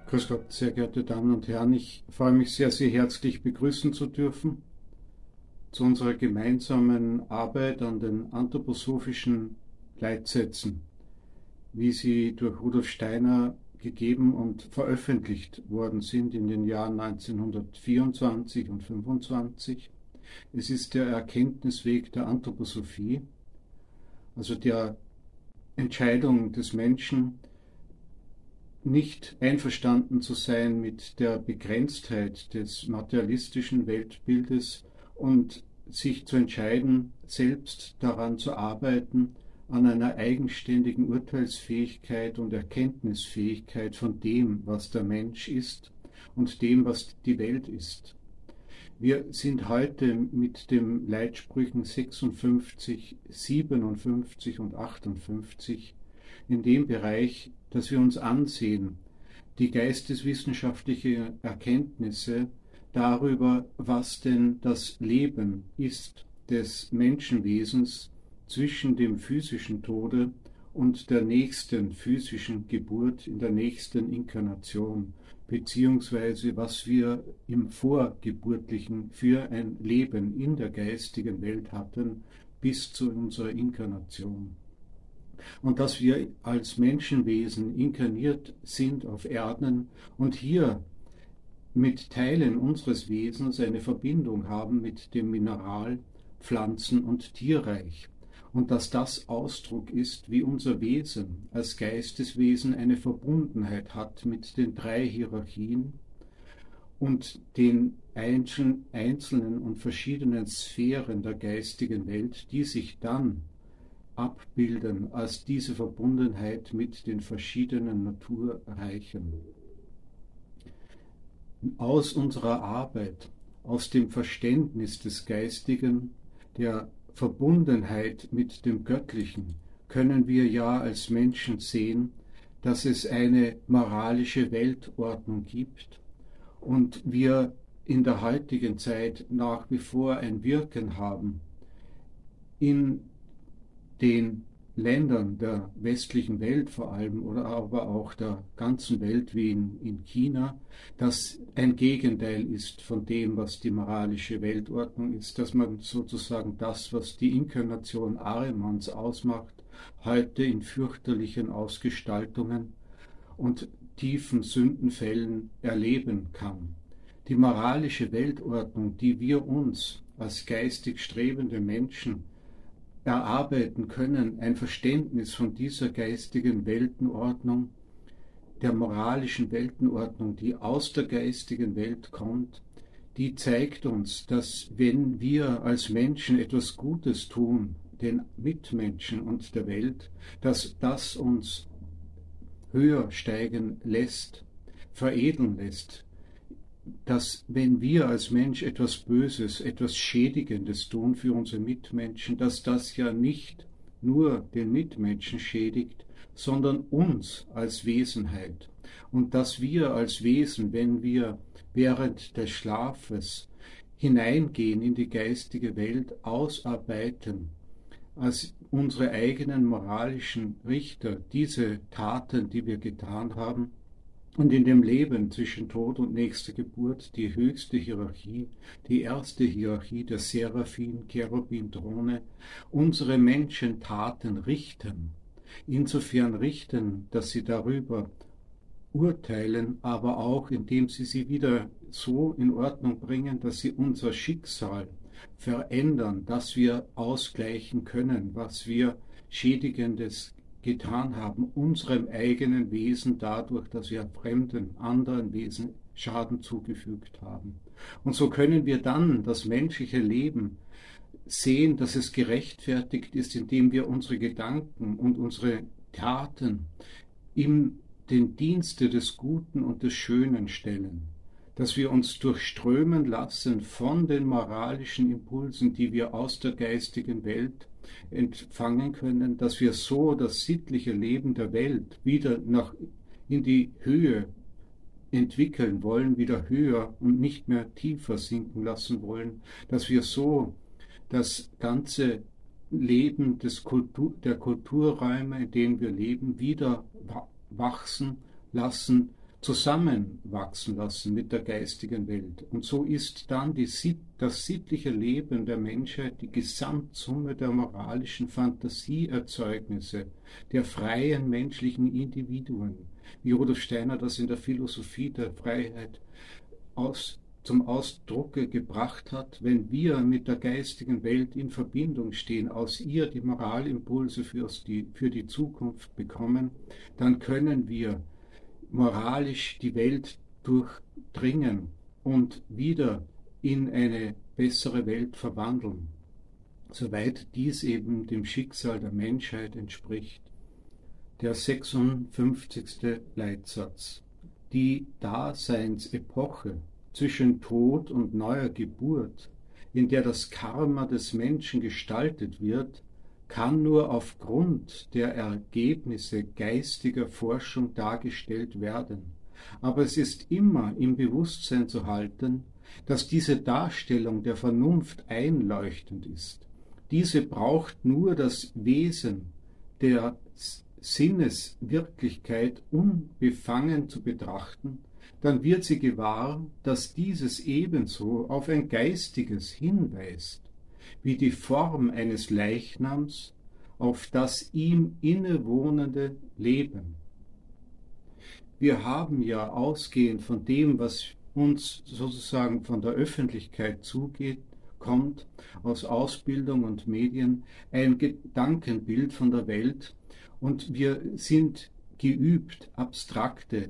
Grüß Gott, sehr geehrte Damen und Herren. Ich freue mich sehr, Sie herzlich begrüßen zu dürfen zu unserer gemeinsamen Arbeit an den anthroposophischen Leitsätzen, wie sie durch Rudolf Steiner gegeben und veröffentlicht worden sind in den Jahren 1924 und 1925. Es ist der Erkenntnisweg der Anthroposophie, also der Entscheidung des Menschen, nicht einverstanden zu sein mit der Begrenztheit des materialistischen Weltbildes und sich zu entscheiden, selbst daran zu arbeiten, an einer eigenständigen Urteilsfähigkeit und Erkenntnisfähigkeit von dem, was der Mensch ist und dem, was die Welt ist. Wir sind heute mit den Leitsprüchen 56, 57 und 58 in dem Bereich, dass wir uns ansehen, die geisteswissenschaftliche Erkenntnisse darüber, was denn das Leben ist des Menschenwesens zwischen dem physischen Tode und der nächsten physischen Geburt in der nächsten Inkarnation, beziehungsweise was wir im Vorgeburtlichen für ein Leben in der geistigen Welt hatten bis zu unserer Inkarnation. Und dass wir als Menschenwesen inkarniert sind auf Erden und hier mit Teilen unseres Wesens eine Verbindung haben mit dem Mineral-, Pflanzen- und Tierreich. Und dass das Ausdruck ist, wie unser Wesen als Geisteswesen eine Verbundenheit hat mit den drei Hierarchien und den einzelnen und verschiedenen Sphären der geistigen Welt, die sich dann abbilden als diese Verbundenheit mit den verschiedenen Naturreichen. Aus unserer Arbeit, aus dem Verständnis des Geistigen, der Verbundenheit mit dem Göttlichen, können wir ja als Menschen sehen, dass es eine moralische Weltordnung gibt und wir in der heutigen Zeit nach wie vor ein Wirken haben in den Ländern der westlichen Welt vor allem oder aber auch der ganzen Welt wie in China, das ein Gegenteil ist von dem, was die moralische Weltordnung ist, dass man sozusagen das, was die Inkarnation Ahrimans ausmacht, heute in fürchterlichen Ausgestaltungen und tiefen Sündenfällen erleben kann. Die moralische Weltordnung, die wir uns als geistig strebende Menschen erarbeiten können, ein Verständnis von dieser geistigen Weltenordnung, der moralischen Weltenordnung, die aus der geistigen Welt kommt, die zeigt uns, dass wenn wir als Menschen etwas Gutes tun, den Mitmenschen und der Welt, dass das uns höher steigen lässt, veredeln lässt, dass wenn wir als Mensch etwas Böses, etwas Schädigendes tun für unsere Mitmenschen, dass das ja nicht nur den Mitmenschen schädigt, sondern uns als Wesenheit. Und dass wir als Wesen, wenn wir während des Schlafes hineingehen in die geistige Welt, ausarbeiten, als unsere eigenen moralischen Richter diese Taten, die wir getan haben, und in dem Leben zwischen Tod und nächster Geburt die höchste Hierarchie, die erste Hierarchie der Seraphim, Cherubim, Throne, unsere Menschentaten richten. Insofern richten, dass sie darüber urteilen, aber auch indem sie wieder so in Ordnung bringen, dass sie unser Schicksal verändern, dass wir ausgleichen können, was wir Schädigendes getan haben, unserem eigenen Wesen dadurch, dass wir fremden, anderen Wesen Schaden zugefügt haben. Und so können wir dann das menschliche Leben sehen, dass es gerechtfertigt ist, indem wir unsere Gedanken und unsere Taten in den Dienste des Guten und des Schönen stellen, dass wir uns durchströmen lassen von den moralischen Impulsen, die wir aus der geistigen Welt empfangen können, dass wir so das sittliche Leben der Welt wieder in die Höhe entwickeln wollen, wieder höher und nicht mehr tiefer sinken lassen wollen, dass wir so das ganze Leben der Kulturräume, in denen wir leben, wieder wachsen lassen zusammenwachsen lassen mit der geistigen Welt. Und so ist dann das sittliche Leben der Menschheit die Gesamtsumme der moralischen Fantasieerzeugnisse der freien menschlichen Individuen, wie Rudolf Steiner das in der Philosophie der Freiheit zum Ausdrucke gebracht hat. Wenn wir mit der geistigen Welt in Verbindung stehen, aus ihr die Moralimpulse für die Zukunft bekommen, dann können wir moralisch die Welt durchdringen und wieder in eine bessere Welt verwandeln, soweit dies eben dem Schicksal der Menschheit entspricht. Der 56. Leitsatz. Die Daseinsepoche zwischen Tod und neuer Geburt, in der das Karma des Menschen gestaltet wird, kann nur aufgrund der Ergebnisse geistiger Forschung dargestellt werden. Aber es ist immer im Bewusstsein zu halten, dass diese Darstellung der Vernunft einleuchtend ist. Diese braucht nur das Wesen der Sinneswirklichkeit unbefangen zu betrachten, dann wird sie gewahr, dass dieses ebenso auf ein Geistiges hinweist, wie die Form eines Leichnams auf das ihm innewohnende Leben. Wir haben ja ausgehend von dem, was uns sozusagen von der Öffentlichkeit zugeht, kommt, aus Ausbildung und Medien, ein Gedankenbild von der Welt, und wir sind geübt, abstrakte,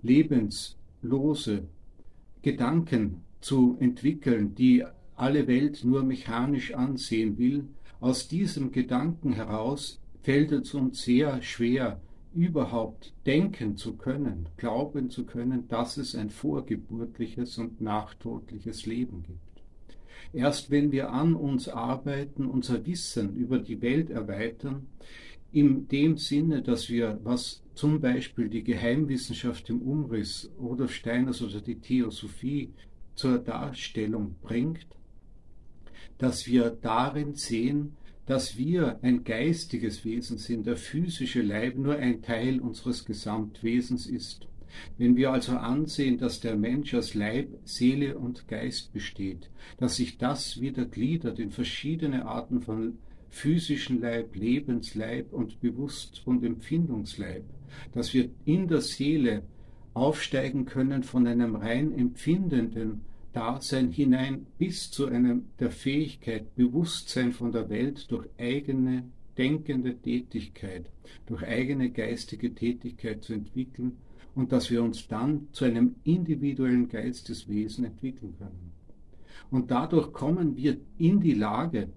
lebenslose Gedanken zu entwickeln, die alle Welt nur mechanisch ansehen will. Aus diesem Gedanken heraus fällt es uns sehr schwer, überhaupt denken zu können, glauben zu können, dass es ein vorgeburtliches und nachtodliches Leben gibt. Erst wenn wir an uns arbeiten, unser Wissen über die Welt erweitern, in dem Sinne, dass wir, was zum Beispiel die Geheimwissenschaft im Umriss Rudolf Steiners oder die Theosophie zur Darstellung bringt, dass wir darin sehen, dass wir ein geistiges Wesen sind, der physische Leib nur ein Teil unseres Gesamtwesens ist. Wenn wir also ansehen, dass der Mensch aus Leib, Seele und Geist besteht, dass sich das wieder gliedert in verschiedene Arten von physischen Leib, Lebensleib und Bewusst- und Empfindungsleib, dass wir in der Seele aufsteigen können von einem rein empfindenden Dasein hinein bis zu der Fähigkeit, Bewusstsein von der Welt durch eigene denkende Tätigkeit, durch eigene geistige Tätigkeit zu entwickeln und dass wir uns dann zu einem individuellen Geisteswesen entwickeln können. Und dadurch kommen wir in die Lage,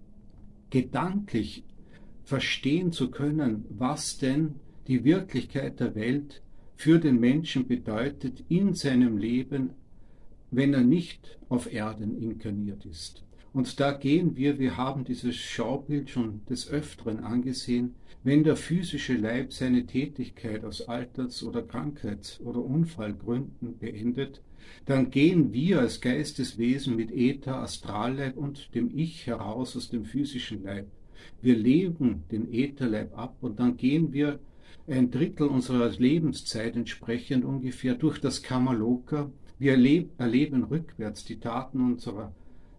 gedanklich verstehen zu können, was denn die Wirklichkeit der Welt für den Menschen bedeutet in seinem Leben, wenn er nicht auf Erden inkarniert ist. Und da gehen wir haben dieses Schaubild schon des Öfteren angesehen, wenn der physische Leib seine Tätigkeit aus Alters- oder Krankheits- oder Unfallgründen beendet, dann gehen wir als Geisteswesen mit Äther, Astralleib und dem Ich heraus aus dem physischen Leib. Wir leben den Ätherleib ab und dann gehen wir ein Drittel unserer Lebenszeit entsprechend ungefähr durch das Kamaloka. Wir erleben rückwärts die Taten unserer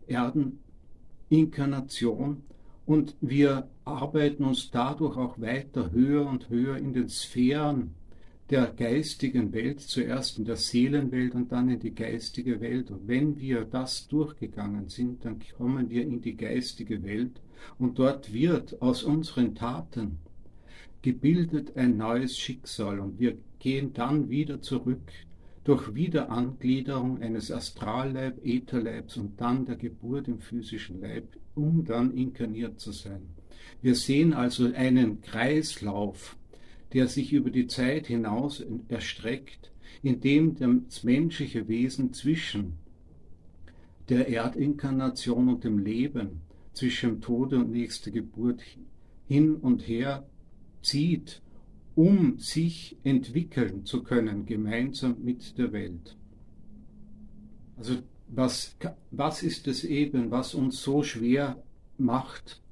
Erdeninkarnation und wir arbeiten uns dadurch auch weiter höher und höher in den Sphären der geistigen Welt, zuerst in der Seelenwelt und dann in die geistige Welt. Und wenn wir das durchgegangen sind, dann kommen wir in die geistige Welt und dort wird aus unseren Taten gebildet ein neues Schicksal und wir gehen dann wieder zurück durch Wiederangliederung eines Astralleib, Ätherleibs und dann der Geburt im physischen Leib, um dann inkarniert zu sein. Wir sehen also einen Kreislauf, der sich über die Zeit hinaus erstreckt, in dem das menschliche Wesen zwischen der Erdinkarnation und dem Leben, zwischen Tode und nächster Geburt hin und her zieht, um sich entwickeln zu können, gemeinsam mit der Welt. Also was ist es eben, was uns so schwer macht,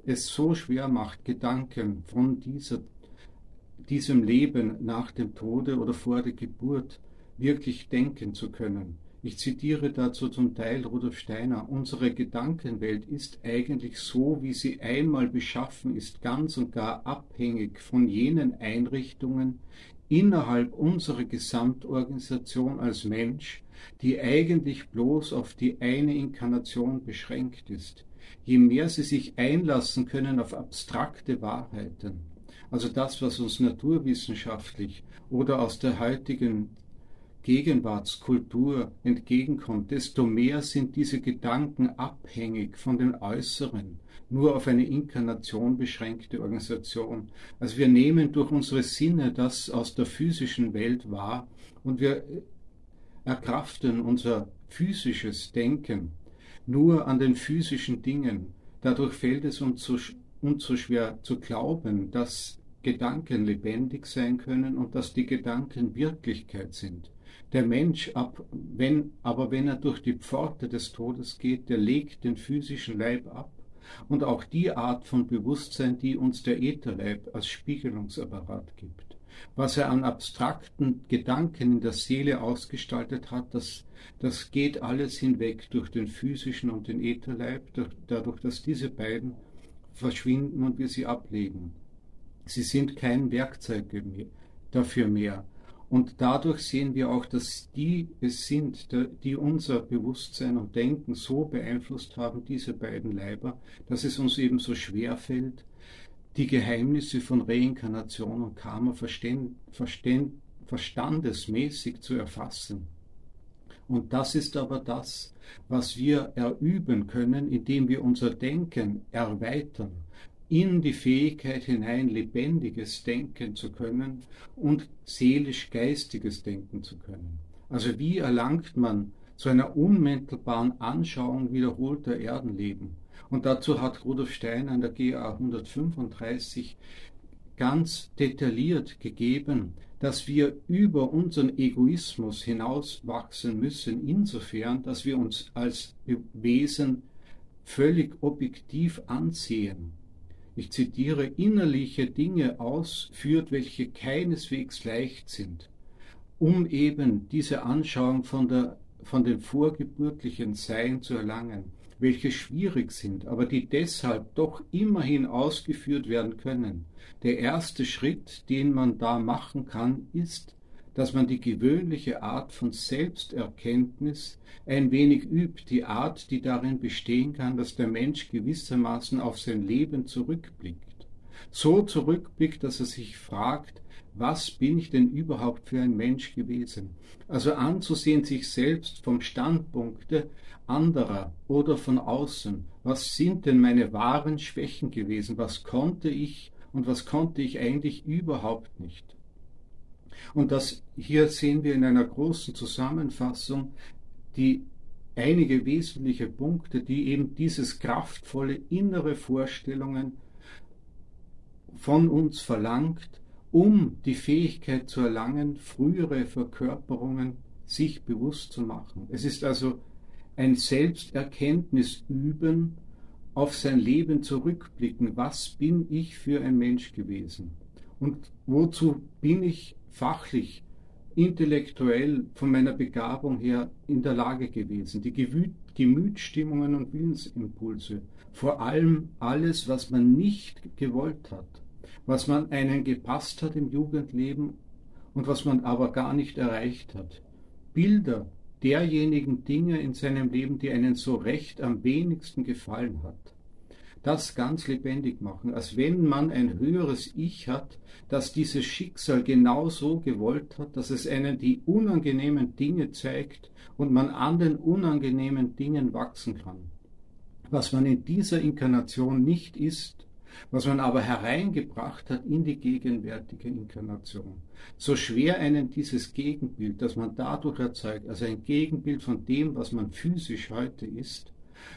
Gedanken von diesem Leben nach dem Tode oder vor der Geburt wirklich denken zu können. Ich zitiere dazu zum Teil Rudolf Steiner: Unsere Gedankenwelt ist eigentlich so, wie sie einmal beschaffen ist, ganz und gar abhängig von jenen Einrichtungen innerhalb unserer Gesamtorganisation als Mensch, die eigentlich bloß auf die eine Inkarnation beschränkt ist. Je mehr sie sich einlassen können auf abstrakte Wahrheiten, also das, was uns naturwissenschaftlich oder aus der heutigen Gegenwartskultur entgegenkommt, desto mehr sind diese Gedanken abhängig von den äußeren, nur auf eine Inkarnation beschränkte Organisation. Also wir nehmen durch unsere Sinne das aus der physischen Welt wahr und wir erkraften unser physisches Denken nur an den physischen Dingen. Dadurch fällt es uns so schwer zu glauben, dass Gedanken lebendig sein können und dass die Gedanken Wirklichkeit sind. Der Mensch, wenn er durch die Pforte des Todes geht, der legt den physischen Leib ab und auch die Art von Bewusstsein, die uns der Ätherleib als Spiegelungsapparat gibt. Was er an abstrakten Gedanken in der Seele ausgestaltet hat, das geht alles hinweg durch den physischen und den Ätherleib, dadurch, dass diese beiden verschwinden und wir sie ablegen. Sie sind kein Werkzeug dafür mehr. Und dadurch sehen wir auch, dass die es sind, die unser Bewusstsein und Denken so beeinflusst haben, diese beiden Leiber, dass es uns eben so schwer fällt, die Geheimnisse von Reinkarnation und Karma verstandesmäßig zu erfassen. Und das ist aber das, was wir erüben können, indem wir unser Denken erweitern, in die Fähigkeit hinein, lebendiges Denken zu können und seelisch-geistiges Denken zu können. Also wie erlangt man zu einer unmittelbaren Anschauung wiederholter Erdenleben? Und dazu hat Rudolf Steiner in der GA 135 ganz detailliert gegeben, dass wir über unseren Egoismus hinauswachsen müssen, insofern, dass wir uns als Wesen völlig objektiv ansehen. Ich zitiere: innerliche Dinge ausführt, welche keineswegs leicht sind, um eben diese Anschauung von dem vorgeburtlichen Sein zu erlangen, welche schwierig sind, aber die deshalb doch immerhin ausgeführt werden können. Der erste Schritt, den man da machen kann, ist, dass man die gewöhnliche Art von Selbsterkenntnis ein wenig übt, die Art, die darin bestehen kann, dass der Mensch gewissermaßen auf sein Leben zurückblickt. So zurückblickt, dass er sich fragt: Was bin ich denn überhaupt für ein Mensch gewesen? Also anzusehen sich selbst vom Standpunkte anderer oder von außen. Was sind denn meine wahren Schwächen gewesen? Was konnte ich und was konnte ich eigentlich überhaupt nicht? Und das hier sehen wir in einer großen Zusammenfassung einige wesentliche Punkte, die eben dieses kraftvolle innere Vorstellungen von uns verlangt, um die Fähigkeit zu erlangen, frühere Verkörperungen sich bewusst zu machen. Es ist also ein Selbsterkenntnisüben, auf sein Leben zurückblicken. Was bin ich für ein Mensch gewesen? Und wozu bin ich fachlich, intellektuell, von meiner Begabung her in der Lage gewesen? Die Gemütsstimmungen und Willensimpulse, vor allem alles, was man nicht gewollt hat, was man einen gepasst hat im Jugendleben und was man aber gar nicht erreicht hat. Bilder derjenigen Dinge in seinem Leben, die einen so recht am wenigsten gefallen hat. Das ganz lebendig machen, als wenn man ein höheres Ich hat, das dieses Schicksal genau so gewollt hat, dass es einen die unangenehmen Dinge zeigt und man an den unangenehmen Dingen wachsen kann. Was man in dieser Inkarnation nicht ist, was man aber hereingebracht hat in die gegenwärtige Inkarnation. So schwer einen dieses Gegenbild, das man dadurch erzeugt, also ein Gegenbild von dem, was man physisch heute ist,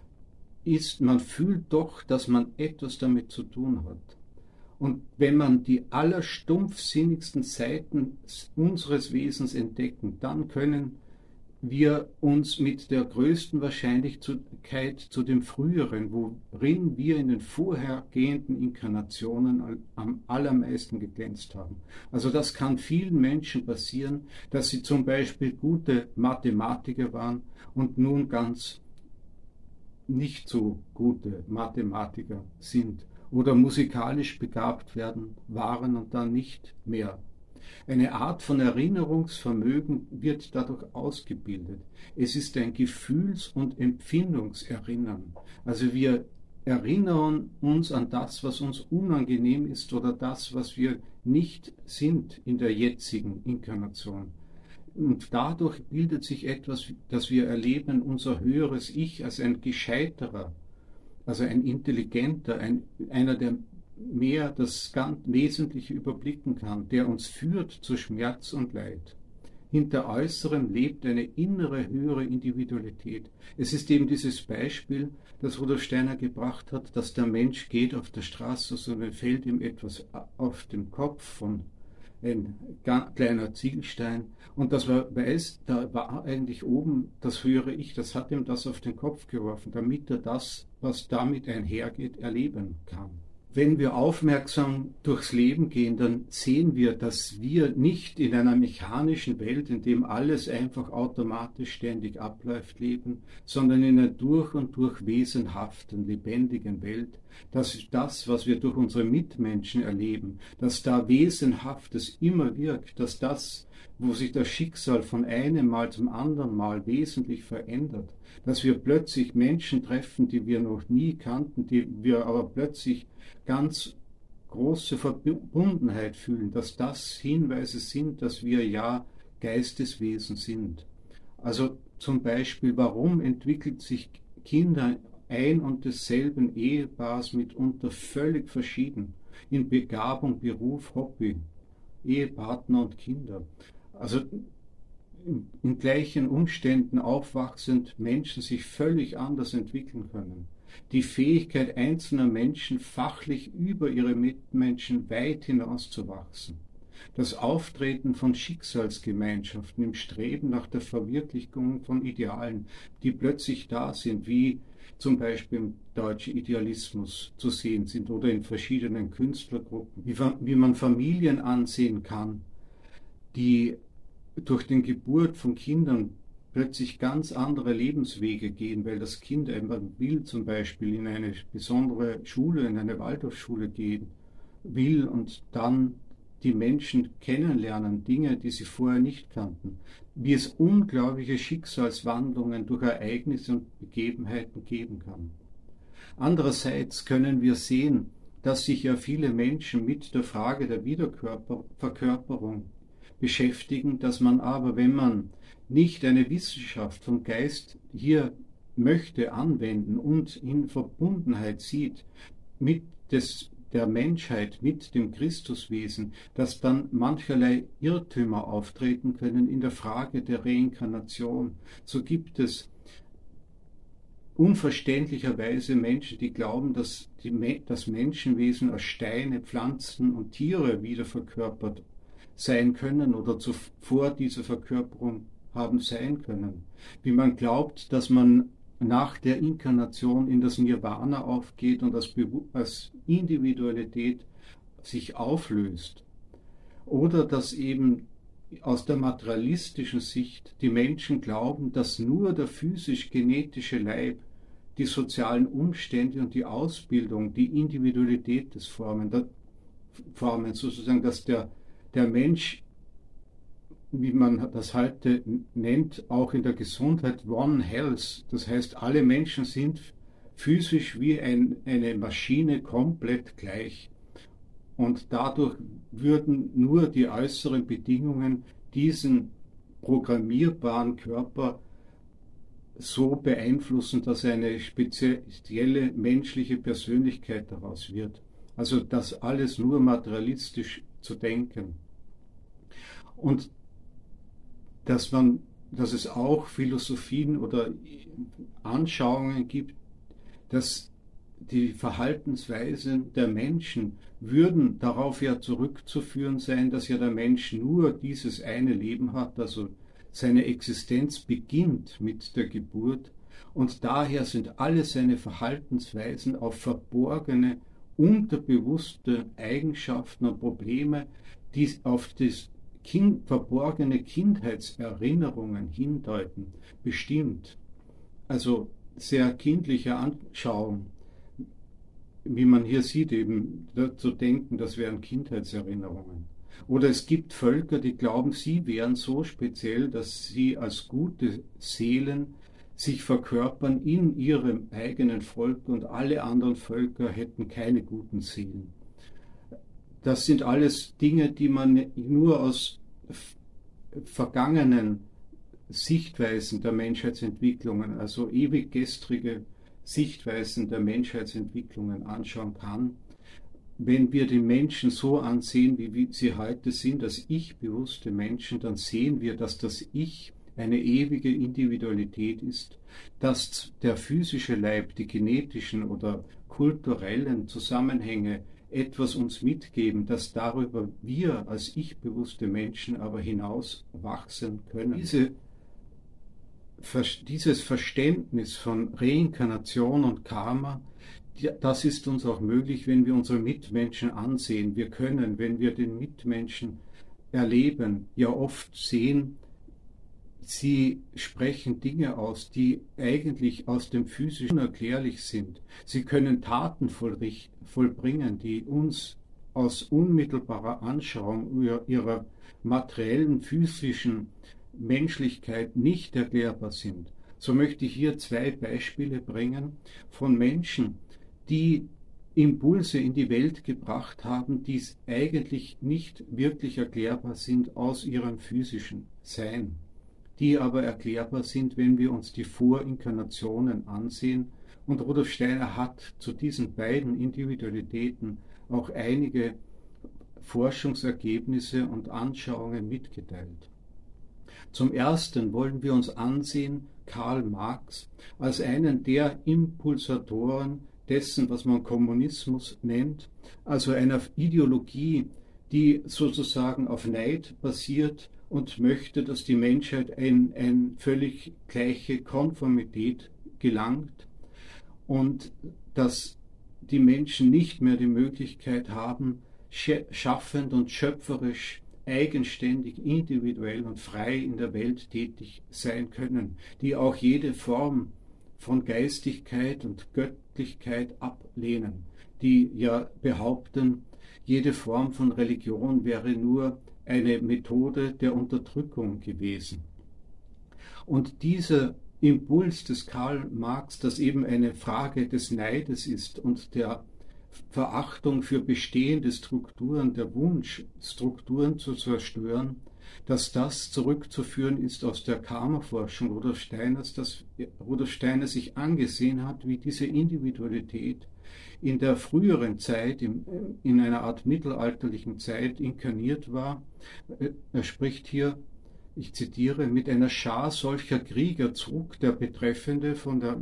man fühlt doch, dass man etwas damit zu tun hat. Und wenn man die allerstumpfsinnigsten Seiten unseres Wesens entdecken, dann können wir uns mit der größten Wahrscheinlichkeit zu dem Früheren, worin wir in den vorhergehenden Inkarnationen am allermeisten geglänzt haben. Also das kann vielen Menschen passieren, dass sie zum Beispiel gute Mathematiker waren und nun ganz nicht so gute Mathematiker sind oder musikalisch begabt waren und dann nicht mehr. Eine Art von Erinnerungsvermögen wird dadurch ausgebildet. Es ist ein Gefühls- und Empfindungserinnern. Also wir erinnern uns an das, was uns unangenehm ist oder das, was wir nicht sind in der jetzigen Inkarnation. Und dadurch bildet sich etwas, das wir erleben, unser höheres Ich als ein gescheiterer, also ein intelligenter, einer, der mehr das ganz Wesentliche überblicken kann, der uns führt zu Schmerz und Leid. Hinter Äußerem lebt eine innere, höhere Individualität. Es ist eben dieses Beispiel, das Rudolf Steiner gebracht hat, dass der Mensch geht auf der Straße, sondern fällt ihm etwas auf den Kopf von ein kleiner Ziegelstein, und das war weiß, da war eigentlich oben das höhere Ich, das hat ihm das auf den Kopf geworfen, damit er das, was damit einhergeht, erleben kann. Wenn wir aufmerksam durchs Leben gehen, dann sehen wir, dass wir nicht in einer mechanischen Welt, in dem alles einfach automatisch ständig abläuft, leben, sondern in einer durch und durch wesenhaften, lebendigen Welt, dass das, was wir durch unsere Mitmenschen erleben, dass da Wesenhaftes immer wirkt, dass das, wo sich das Schicksal von einem Mal zum anderen Mal wesentlich verändert, dass wir plötzlich Menschen treffen, die wir noch nie kannten, die wir aber plötzlich ganz große Verbundenheit fühlen, dass das Hinweise sind, dass wir ja Geisteswesen sind. Also zum Beispiel, warum entwickelt sich Kinder ein und desselben Ehepaars mitunter völlig verschieden in Begabung, Beruf, Hobby, Ehepartner und Kinder? Also in gleichen Umständen aufwachsend Menschen sich völlig anders entwickeln können. Die Fähigkeit einzelner Menschen, fachlich über ihre Mitmenschen weit hinaus zu wachsen. Das Auftreten von Schicksalsgemeinschaften im Streben nach der Verwirklichung von Idealen, die plötzlich da sind, wie zum Beispiel im deutschen Idealismus zu sehen sind oder in verschiedenen Künstlergruppen, wie man Familien ansehen kann, die durch die Geburt von Kindern plötzlich ganz andere Lebenswege gehen, weil das Kind einfach will, zum Beispiel in eine besondere Schule, in eine Waldorfschule gehen will und dann die Menschen kennenlernen, Dinge, die sie vorher nicht kannten, wie es unglaubliche Schicksalswandlungen durch Ereignisse und Begebenheiten geben kann. Andererseits können wir sehen, dass sich ja viele Menschen mit der Frage der Wiederverkörperung beschäftigen, dass man aber, wenn man nicht eine Wissenschaft vom Geist hier möchte anwenden und in Verbundenheit sieht mit der Menschheit, mit dem Christuswesen, dass dann mancherlei Irrtümer auftreten können in der Frage der Reinkarnation. So gibt es unverständlicherweise Menschen, die glauben, dass das Menschenwesen aus Steine, Pflanzen und Tiere wieder verkörpert sein können oder zuvor diese Verkörperung haben sein können. Wie man glaubt, dass man nach der Inkarnation in das Nirvana aufgeht und als Individualität sich auflöst. Oder dass eben aus der materialistischen Sicht die Menschen glauben, dass nur der physisch-genetische Leib, die sozialen Umstände und die Ausbildung, die Individualität des Formen sozusagen, dass der Mensch, wie man das heute nennt, auch in der Gesundheit One Health, das heißt, alle Menschen sind physisch wie eine Maschine komplett gleich. Und dadurch würden nur die äußeren Bedingungen diesen programmierbaren Körper so beeinflussen, dass eine spezielle menschliche Persönlichkeit daraus wird. Also das alles nur materialistisch zu denken. Und dass es auch Philosophien oder Anschauungen gibt, dass die Verhaltensweisen der Menschen würden darauf ja zurückzuführen sein, dass ja der Mensch nur dieses eine Leben hat, also seine Existenz beginnt mit der Geburt und daher sind alle seine Verhaltensweisen auf verborgene, unterbewusste Eigenschaften und Probleme, die auf das verborgene Kindheitserinnerungen hindeuten, bestimmt. Also sehr kindliche Anschauung, wie man hier sieht, eben zu denken, das wären Kindheitserinnerungen. Oder es gibt Völker, die glauben, sie wären so speziell, dass sie als gute Seelen sich verkörpern in ihrem eigenen Volk und alle anderen Völker hätten keine guten Seelen. Das sind alles Dinge, die man nur aus vergangenen Sichtweisen der Menschheitsentwicklungen, also ewig gestrige Sichtweisen der Menschheitsentwicklungen anschauen kann. Wenn wir die Menschen so ansehen, wie sie heute sind, als ich-bewusste Menschen, dann sehen wir, dass das Ich eine ewige Individualität ist, dass der physische Leib, die genetischen oder kulturellen Zusammenhänge etwas uns mitgeben, dass darüber wir als ich-bewusste Menschen aber hinaus wachsen können. Dieses Verständnis von Reinkarnation und Karma, das ist uns auch möglich, wenn wir unsere Mitmenschen ansehen. Wir können, wenn wir den Mitmenschen erleben, ja oft sehen, sie sprechen Dinge aus, die eigentlich aus dem Physischen unerklärlich sind. Sie können Taten vollbringen, die uns aus unmittelbarer Anschauung ihrer materiellen, physischen Menschlichkeit nicht erklärbar sind. So möchte ich hier zwei Beispiele bringen von Menschen, die Impulse in die Welt gebracht haben, die eigentlich nicht wirklich erklärbar sind aus ihrem physischen Sein, die aber erklärbar sind, wenn wir uns die Vorinkarnationen ansehen. Und Rudolf Steiner hat zu diesen beiden Individualitäten auch einige Forschungsergebnisse und Anschauungen mitgeteilt. Zum Ersten wollen wir uns ansehen Karl Marx als einen der Impulsatoren dessen, was man Kommunismus nennt, also einer Ideologie, die sozusagen auf Neid basiert und möchte, dass die Menschheit eine völlig gleiche Konformität gelangt und dass die Menschen nicht mehr die Möglichkeit haben, schaffend und schöpferisch, eigenständig, individuell und frei in der Welt tätig sein können, die auch jede Form von Geistigkeit und Göttlichkeit ablehnen, die ja behaupten, jede Form von Religion wäre nur eine Methode der Unterdrückung gewesen. Und dieser Impuls des Karl Marx, das eben eine Frage des Neides ist und der Verachtung für bestehende Strukturen, der Wunsch, Strukturen zu zerstören, dass das zurückzuführen ist aus der Karma-Forschung Rudolf Steiners, dass Rudolf Steiner sich angesehen hat, wie diese Individualität in der früheren Zeit, in einer Art mittelalterlichen Zeit inkarniert war. Er spricht hier, ich zitiere, mit einer Schar solcher Krieger zog der Betreffende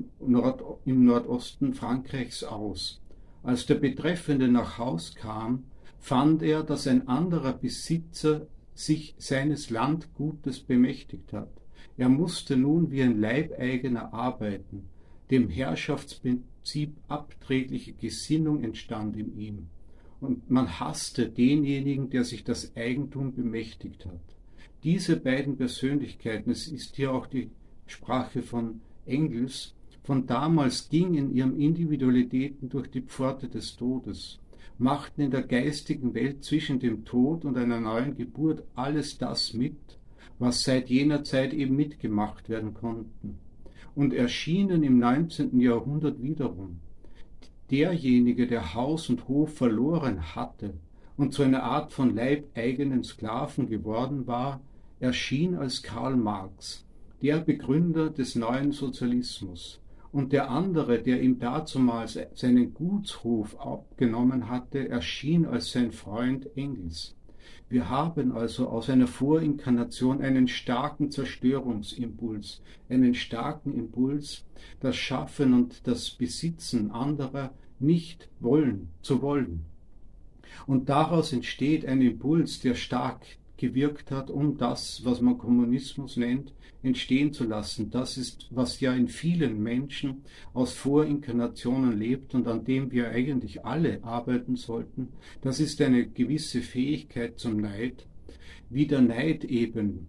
im Nordosten Frankreichs aus. Als der Betreffende nach Haus kam, fand er, dass ein anderer Besitzer sich seines Landgutes bemächtigt hat. Er musste nun wie ein Leibeigener arbeiten. Dem Herrschaftsprinzip abträgliche Gesinnung entstand in ihm. Und man hasste denjenigen, der sich das Eigentum bemächtigt hat. Diese beiden Persönlichkeiten, es ist hier auch die Sprache von Engels, von damals ging in ihren Individualitäten durch die Pforte des Todes, machten in der geistigen Welt zwischen dem Tod und einer neuen Geburt alles das mit, was seit jener Zeit eben mitgemacht werden konnten, und erschienen im 19. Jahrhundert wiederum. Derjenige, der Haus und Hof verloren hatte und zu einer Art von leibeigenen Sklaven geworden war, erschien als Karl Marx, der Begründer des neuen Sozialismus. Und der andere, der ihm dazumals seinen Gutshof abgenommen hatte, erschien als sein Freund Engels. Wir haben also aus einer Vorinkarnation einen starken Zerstörungsimpuls, einen starken Impuls, das Schaffen und das Besitzen anderer nicht zu wollen. Und daraus entsteht ein Impuls, der stark gewirkt hat, um das, was man Kommunismus nennt, entstehen zu lassen. Das ist, was ja in vielen Menschen aus Vorinkarnationen lebt und an dem wir eigentlich alle arbeiten sollten. Das ist eine gewisse Fähigkeit zum Neid, wie der Neid eben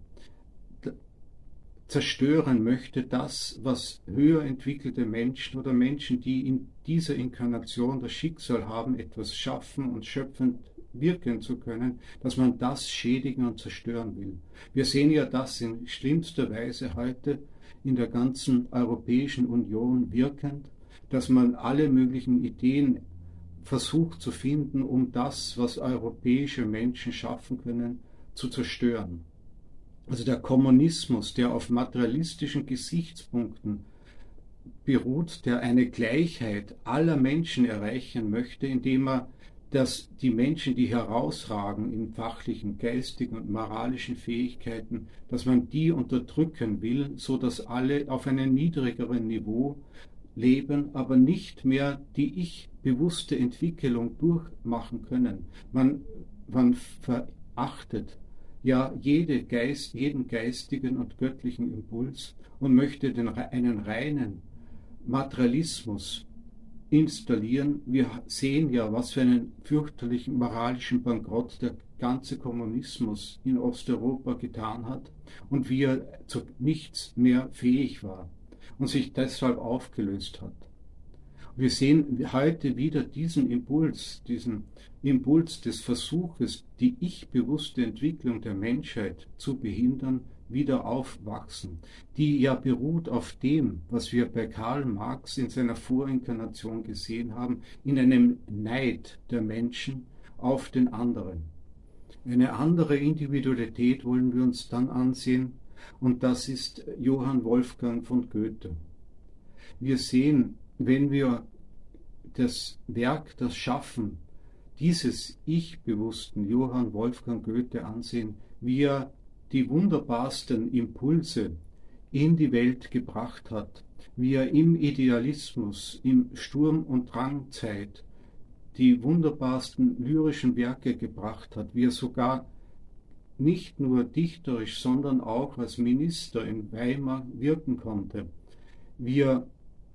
zerstören möchte, das, was höher entwickelte Menschen oder Menschen, die in dieser Inkarnation das Schicksal haben, etwas schaffen und schöpfend wirken zu können, dass man das schädigen und zerstören will. Wir sehen ja das in schlimmster Weise heute in der ganzen Europäischen Union wirkend, dass man alle möglichen Ideen versucht zu finden, um das, was europäische Menschen schaffen können, zu zerstören. Also der Kommunismus, der auf materialistischen Gesichtspunkten beruht, der eine Gleichheit aller Menschen erreichen möchte, indem er die Menschen, die herausragen in fachlichen, geistigen und moralischen Fähigkeiten, dass man die unterdrücken will, so dass alle auf einem niedrigeren Niveau leben, aber nicht mehr die ich-bewusste Entwicklung durchmachen können. Man verachtet ja jeden geistigen und göttlichen Impuls und möchte einen reinen Materialismus installieren. Wir sehen ja, was für einen fürchterlichen moralischen Bankrott der ganze Kommunismus in Osteuropa getan hat und wie er zu nichts mehr fähig war und sich deshalb aufgelöst hat. Wir sehen heute wieder diesen Impuls des Versuches, die ich-bewusste Entwicklung der Menschheit zu behindern, wieder aufwachsen, die ja beruht auf dem, was wir bei Karl Marx in seiner Vorinkarnation gesehen haben, in einem Neid der Menschen auf den anderen. Eine andere Individualität wollen wir uns dann ansehen, und das ist Johann Wolfgang von Goethe. Wir sehen, wenn wir das Werk, das Schaffen dieses ich-bewussten Johann Wolfgang Goethe ansehen, wie er die wunderbarsten Impulse in die Welt gebracht hat, wie er im Idealismus, im Sturm- und Drangzeit die wunderbarsten lyrischen Werke gebracht hat, wie er sogar nicht nur dichterisch, sondern auch als Minister in Weimar wirken konnte, wie er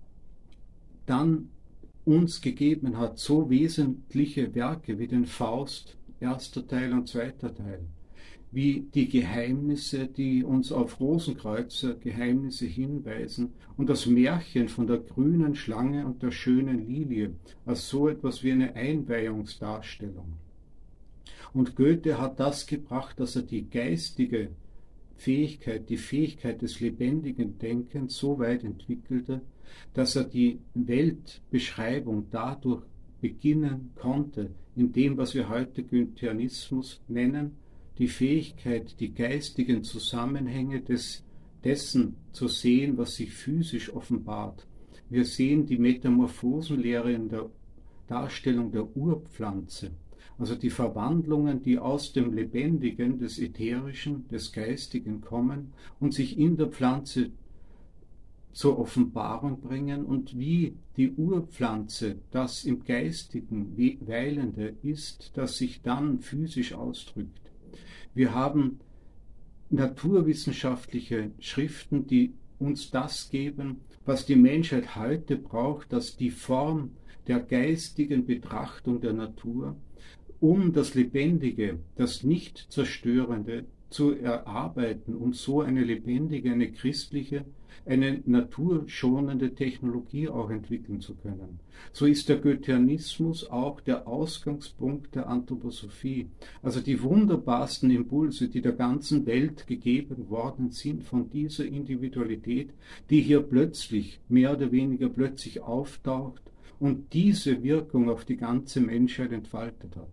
dann uns gegeben hat, so wesentliche Werke wie den Faust, erster Teil und zweiter Teil, wie die Geheimnisse, die uns auf Rosenkreuzer Geheimnisse hinweisen und das Märchen von der grünen Schlange und der schönen Lilie als so etwas wie eine Einweihungsdarstellung. Und Goethe hat das gebracht, dass er die geistige Fähigkeit, die Fähigkeit des lebendigen Denkens so weit entwickelte, dass er die Weltbeschreibung dadurch beginnen konnte, in dem, was wir heute Goetheanismus nennen, die Fähigkeit, die geistigen Zusammenhänge dessen zu sehen, was sich physisch offenbart. Wir sehen die Metamorphosenlehre in der Darstellung der Urpflanze, also die Verwandlungen, die aus dem Lebendigen, des Ätherischen, des Geistigen kommen und sich in der Pflanze zur Offenbarung bringen und wie die Urpflanze, das im Geistigen Weilende ist, das sich dann physisch ausdrückt. Wir haben naturwissenschaftliche Schriften, die uns das geben, was die Menschheit heute braucht, dass die Form der geistigen Betrachtung der Natur, um das Lebendige, das Nicht-Zerstörende zu erarbeiten, um so eine lebendige, eine christliche, eine naturschonende Technologie auch entwickeln zu können. So ist der Goetheanismus auch der Ausgangspunkt der Anthroposophie. Also die wunderbarsten Impulse, die der ganzen Welt gegeben worden sind von dieser Individualität, die hier plötzlich, mehr oder weniger plötzlich auftaucht und diese Wirkung auf die ganze Menschheit entfaltet hat.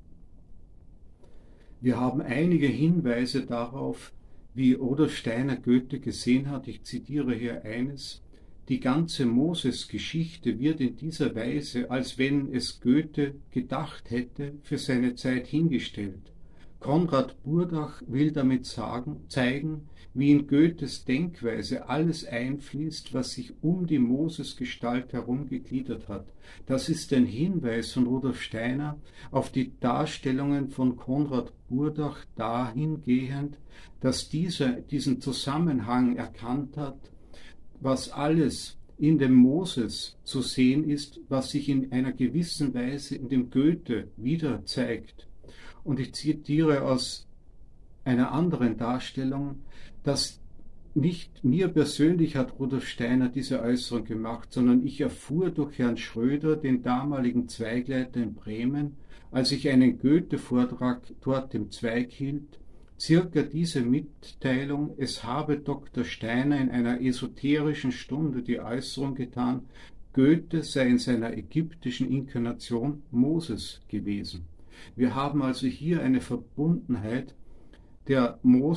Wir haben einige Hinweise darauf, wie Rudolf Steiner Goethe gesehen hat. Ich zitiere hier eines: Die ganze Moses-Geschichte wird in dieser Weise, als wenn es Goethe gedacht hätte, für seine Zeit hingestellt. Konrad Burdach will damit zeigen, wie in Goethes Denkweise alles einfließt, was sich um die Mosesgestalt herum gegliedert hat. Das ist ein Hinweis von Rudolf Steiner auf die Darstellungen von Konrad Burdach dahingehend, dass dieser diesen Zusammenhang erkannt hat, was alles in dem Moses zu sehen ist, was sich in einer gewissen Weise in dem Goethe wieder zeigt. Und ich zitiere aus einer anderen Darstellung, dass nicht mir persönlich hat Rudolf Steiner diese Äußerung gemacht, sondern ich erfuhr durch Herrn Schröder, den damaligen Zweigleiter in Bremen, als ich einen Goethe-Vortrag dort im Zweig hielt, circa diese Mitteilung, es habe Dr. Steiner in einer esoterischen Stunde die Äußerung getan, Goethe sei in seiner ägyptischen Inkarnation Moses gewesen. Wir haben also hier eine Verbundenheit der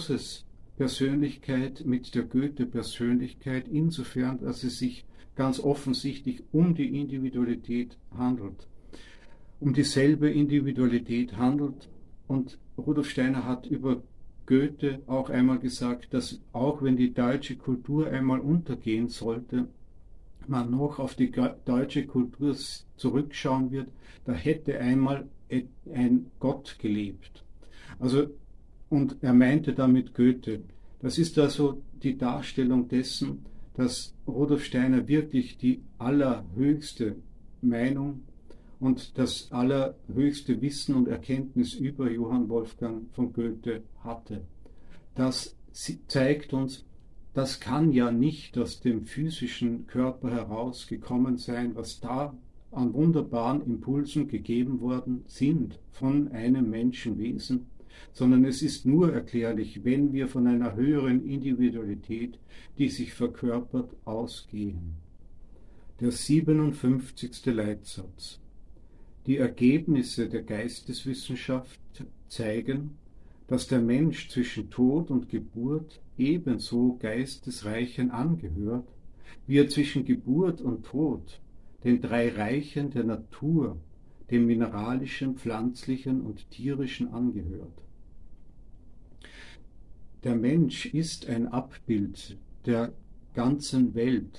Moses-Persönlichkeit mit der Goethe-Persönlichkeit, insofern, dass es sich ganz offensichtlich um die Individualität handelt, um dieselbe Individualität handelt. Und Rudolf Steiner hat über Goethe auch einmal gesagt, dass auch wenn die deutsche Kultur einmal untergehen sollte, man noch auf die deutsche Kultur zurückschauen wird, da hätte einmal ein Gott gelebt. Also, und er meinte damit Goethe. Das ist also die Darstellung dessen, dass Rudolf Steiner wirklich die allerhöchste Meinung und das allerhöchste Wissen und Erkenntnis über Johann Wolfgang von Goethe hatte. Das zeigt uns, das kann ja nicht aus dem physischen Körper herausgekommen sein, was da an wunderbaren Impulsen gegeben worden sind von einem Menschenwesen, sondern es ist nur erklärlich, wenn wir von einer höheren Individualität, die sich verkörpert, ausgehen. Der 57. Leitsatz. Die Ergebnisse der Geisteswissenschaft zeigen, dass der Mensch zwischen Tod und Geburt ebenso Geistesreichen angehört, wie er zwischen Geburt und Tod den drei Reichen der Natur, dem mineralischen, pflanzlichen und tierischen angehört. Der Mensch ist ein Abbild der ganzen Welt,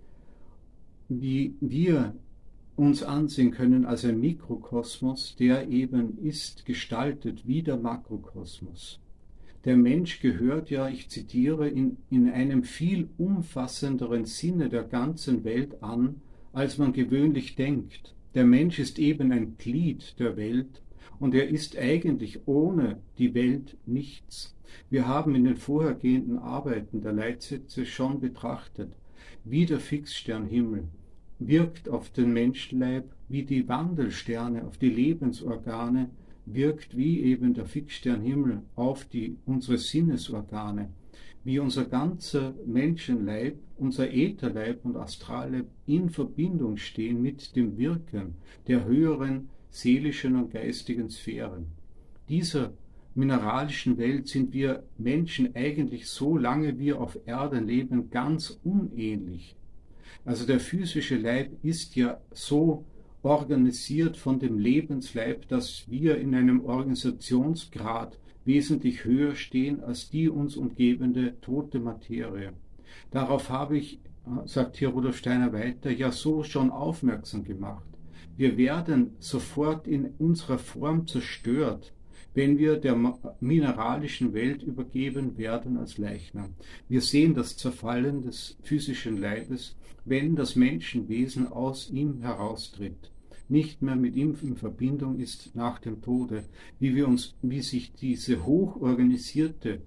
wie wir uns ansehen können als ein Mikrokosmos, der eben ist gestaltet wie der Makrokosmos. Der Mensch gehört ja, ich zitiere, in einem viel umfassenderen Sinne der ganzen Welt an, als man gewöhnlich denkt. Der Mensch ist eben ein Glied der Welt und er ist eigentlich ohne die Welt nichts. Wir haben in den vorhergehenden Arbeiten der Leitsätze schon betrachtet, wie der Fixsternhimmel wirkt auf den Menschenleib, wie die Wandelsterne auf die Lebensorgane wirkt, wie eben der Fixsternhimmel auf unsere Sinnesorgane, wie unser ganzer Menschenleib, unser Ätherleib und Astralleib in Verbindung stehen mit dem Wirken der höheren seelischen und geistigen Sphären. Dieser mineralischen Welt sind wir Menschen eigentlich, solange wir auf Erden leben, ganz unähnlich. Also der physische Leib ist ja so organisiert von dem Lebensleib, dass wir in einem Organisationsgrad wesentlich höher stehen als die uns umgebende tote Materie. Darauf habe ich, sagt hier Rudolf Steiner weiter, ja so schon aufmerksam gemacht. Wir werden sofort in unserer Form zerstört, wenn wir der mineralischen Welt übergeben werden als Leichnam. Wir sehen das Zerfallen des physischen Leibes, wenn das Menschenwesen aus ihm heraustritt, nicht mehr mit ihm in Verbindung ist nach dem Tode, wie sich diese hochorganisierte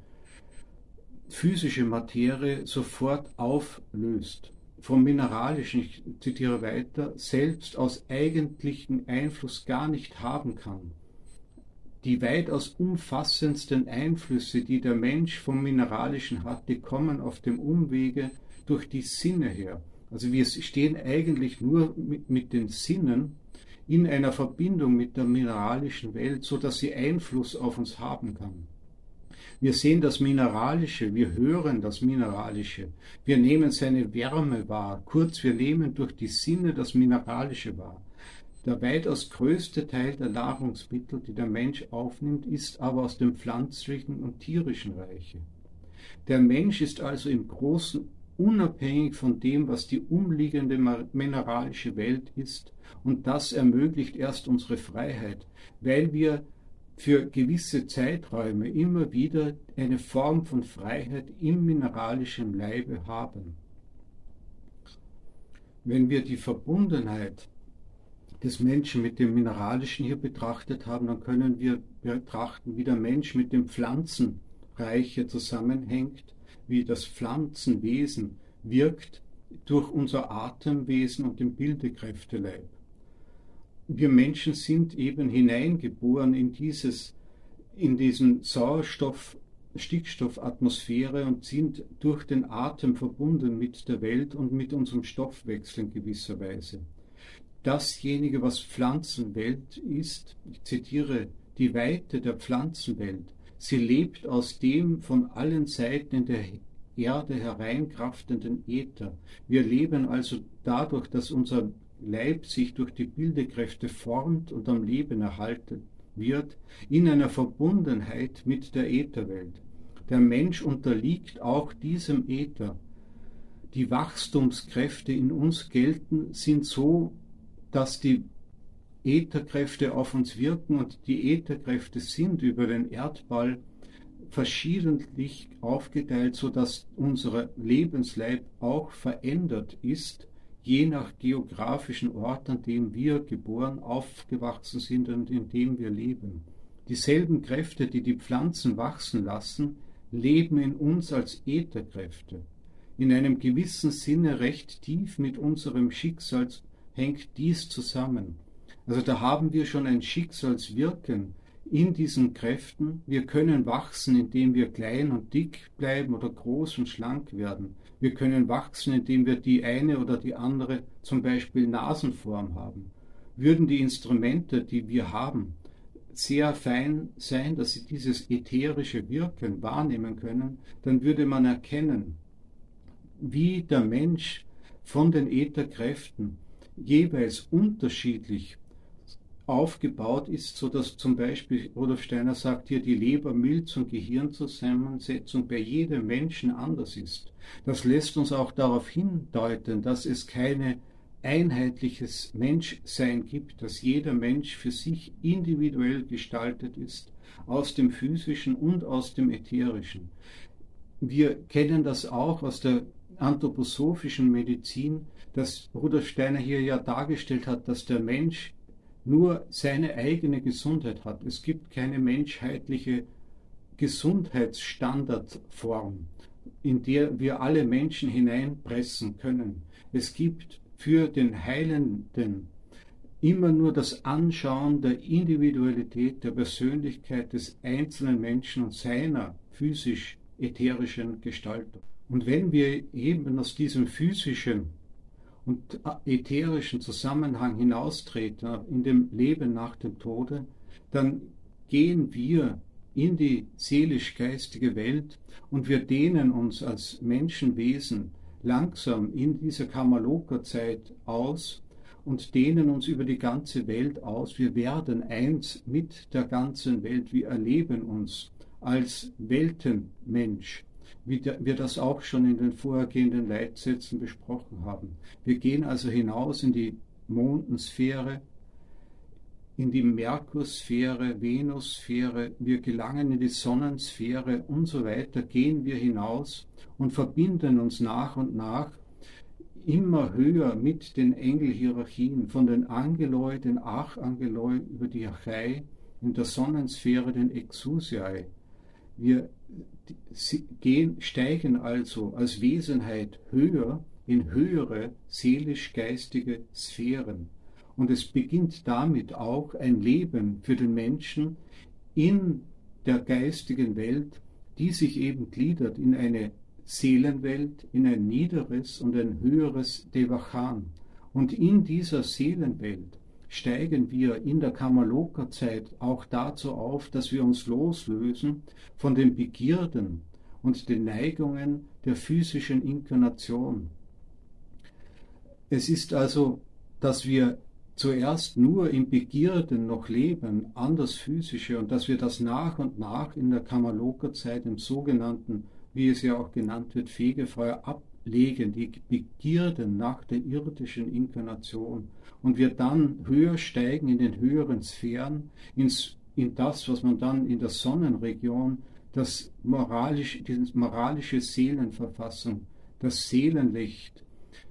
physische Materie sofort auflöst. Vom Mineralischen, ich zitiere weiter, selbst aus eigentlichen Einfluss gar nicht haben kann. Die weitaus umfassendsten Einflüsse, die der Mensch vom Mineralischen hat, die kommen auf dem Umwege durch die Sinne her. Also wir stehen eigentlich nur mit den Sinnen in einer Verbindung mit der mineralischen Welt, so dass sie Einfluss auf uns haben kann. Wir sehen das Mineralische, wir hören das Mineralische, wir nehmen seine Wärme wahr, kurz, wir nehmen durch die Sinne das Mineralische wahr. Der weitaus größte Teil der Nahrungsmittel, die der Mensch aufnimmt, ist aber aus dem pflanzlichen und tierischen Reiche. Der Mensch ist also im Großen unabhängig von dem, was die umliegende mineralische Welt ist, und das ermöglicht erst unsere Freiheit, weil wir für gewisse Zeiträume immer wieder eine Form von Freiheit im mineralischen Leibe haben. Wenn wir die Verbundenheit des Menschen mit dem Mineralischen hier betrachtet haben, dann können wir betrachten, wie der Mensch mit dem Pflanzenreich hier zusammenhängt, wie das Pflanzenwesen wirkt durch unser Atemwesen und den Bildekräfteleib. Wir Menschen sind eben hineingeboren in diesen Stickstoffatmosphäre und sind durch den Atem verbunden mit der Welt und mit unserem Stoffwechsel in gewisser Weise. Dasjenige, was Pflanzenwelt ist, ich zitiere, die Weite der Pflanzenwelt, sie lebt aus dem von allen Seiten in der Erde hereinkraftenden Äther. Wir leben also dadurch, dass unser Leib sich durch die Bildekräfte formt und am Leben erhalten wird, in einer Verbundenheit mit der Ätherwelt. Der Mensch unterliegt auch diesem Äther. Die Wachstumskräfte in uns sind so, dass die Ätherkräfte auf uns wirken, und die Ätherkräfte sind über den Erdball verschiedentlich aufgeteilt, sodass unser Lebensleib auch verändert ist, je nach geografischen Ort, an dem wir geboren, aufgewachsen sind und in dem wir leben. Dieselben Kräfte, die die Pflanzen wachsen lassen, leben in uns als Ätherkräfte. In einem gewissen Sinne recht tief mit unserem Schicksal hängt dies zusammen. Also da haben wir schon ein Schicksalswirken in diesen Kräften. Wir können wachsen, indem wir klein und dick bleiben oder groß und schlank werden. Wir können wachsen, indem wir die eine oder die andere, zum Beispiel Nasenform haben. Würden die Instrumente, die wir haben, sehr fein sein, dass sie dieses ätherische Wirken wahrnehmen können, dann würde man erkennen, wie der Mensch von den Ätherkräften jeweils unterschiedlich aufgebaut ist, so dass zum Beispiel Rudolf Steiner sagt hier, die Leber-, Milz- und Gehirnzusammensetzung bei jedem Menschen anders ist. Das lässt uns auch darauf hindeuten, dass es kein einheitliches Menschsein gibt, dass jeder Mensch für sich individuell gestaltet ist, aus dem Physischen und aus dem Ätherischen. Wir kennen das auch aus der anthroposophischen Medizin, dass Rudolf Steiner hier ja dargestellt hat, dass der Mensch nur seine eigene Gesundheit hat. Es gibt keine menschheitliche Gesundheitsstandardform, in der wir alle Menschen hineinpressen können. Es gibt für den Heilenden immer nur das Anschauen der Individualität, der Persönlichkeit des einzelnen Menschen und seiner physisch-ätherischen Gestaltung. Und wenn wir eben aus diesem physischen und ätherischen Zusammenhang hinaustreten in dem Leben nach dem Tode, dann gehen wir in die seelisch-geistige Welt und wir dehnen uns als Menschenwesen langsam in dieser Kamaloka-Zeit aus und dehnen uns über die ganze Welt aus. Wir werden eins mit der ganzen Welt. Wir erleben uns als Weltenmensch, wie wir das auch schon in den vorhergehenden Leitsätzen besprochen haben. Wir gehen also hinaus in die Mondensphäre, in die Merkursphäre, Venussphäre, wir gelangen in die Sonnensphäre und so weiter, gehen wir hinaus und verbinden uns nach und nach immer höher mit den Engelhierarchien, von den Angeloi, den Archangeloi über die Archai, in der Sonnensphäre den Exousiai. Wir steigen also als Wesenheit höher in höhere seelisch-geistige Sphären. Und es beginnt damit auch ein Leben für den Menschen in der geistigen Welt, die sich eben gliedert in eine Seelenwelt, in ein niederes und ein höheres Devachan. Und in dieser Seelenwelt steigen wir in der Kamaloka-Zeit auch dazu auf, dass wir uns loslösen von den Begierden und den Neigungen der physischen Inkarnation. Es ist also, dass wir zuerst nur in Begierden noch leben an das Physische und dass wir das nach und nach in der Kamaloka-Zeit im sogenannten, wie es ja auch genannt wird, Fegefeuer ablegen, die Begierden nach der irdischen Inkarnation und wir dann höher steigen in den höheren Sphären, in das, was man dann in der Sonnenregion, die moralische Seelenverfassung, das Seelenlicht,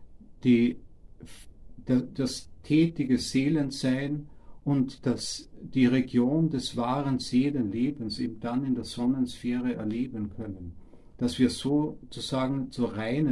das tätige Seelensein und die Region des wahren Seelenlebens eben dann in der Sonnensphäre erleben können. Dass wir sozusagen zu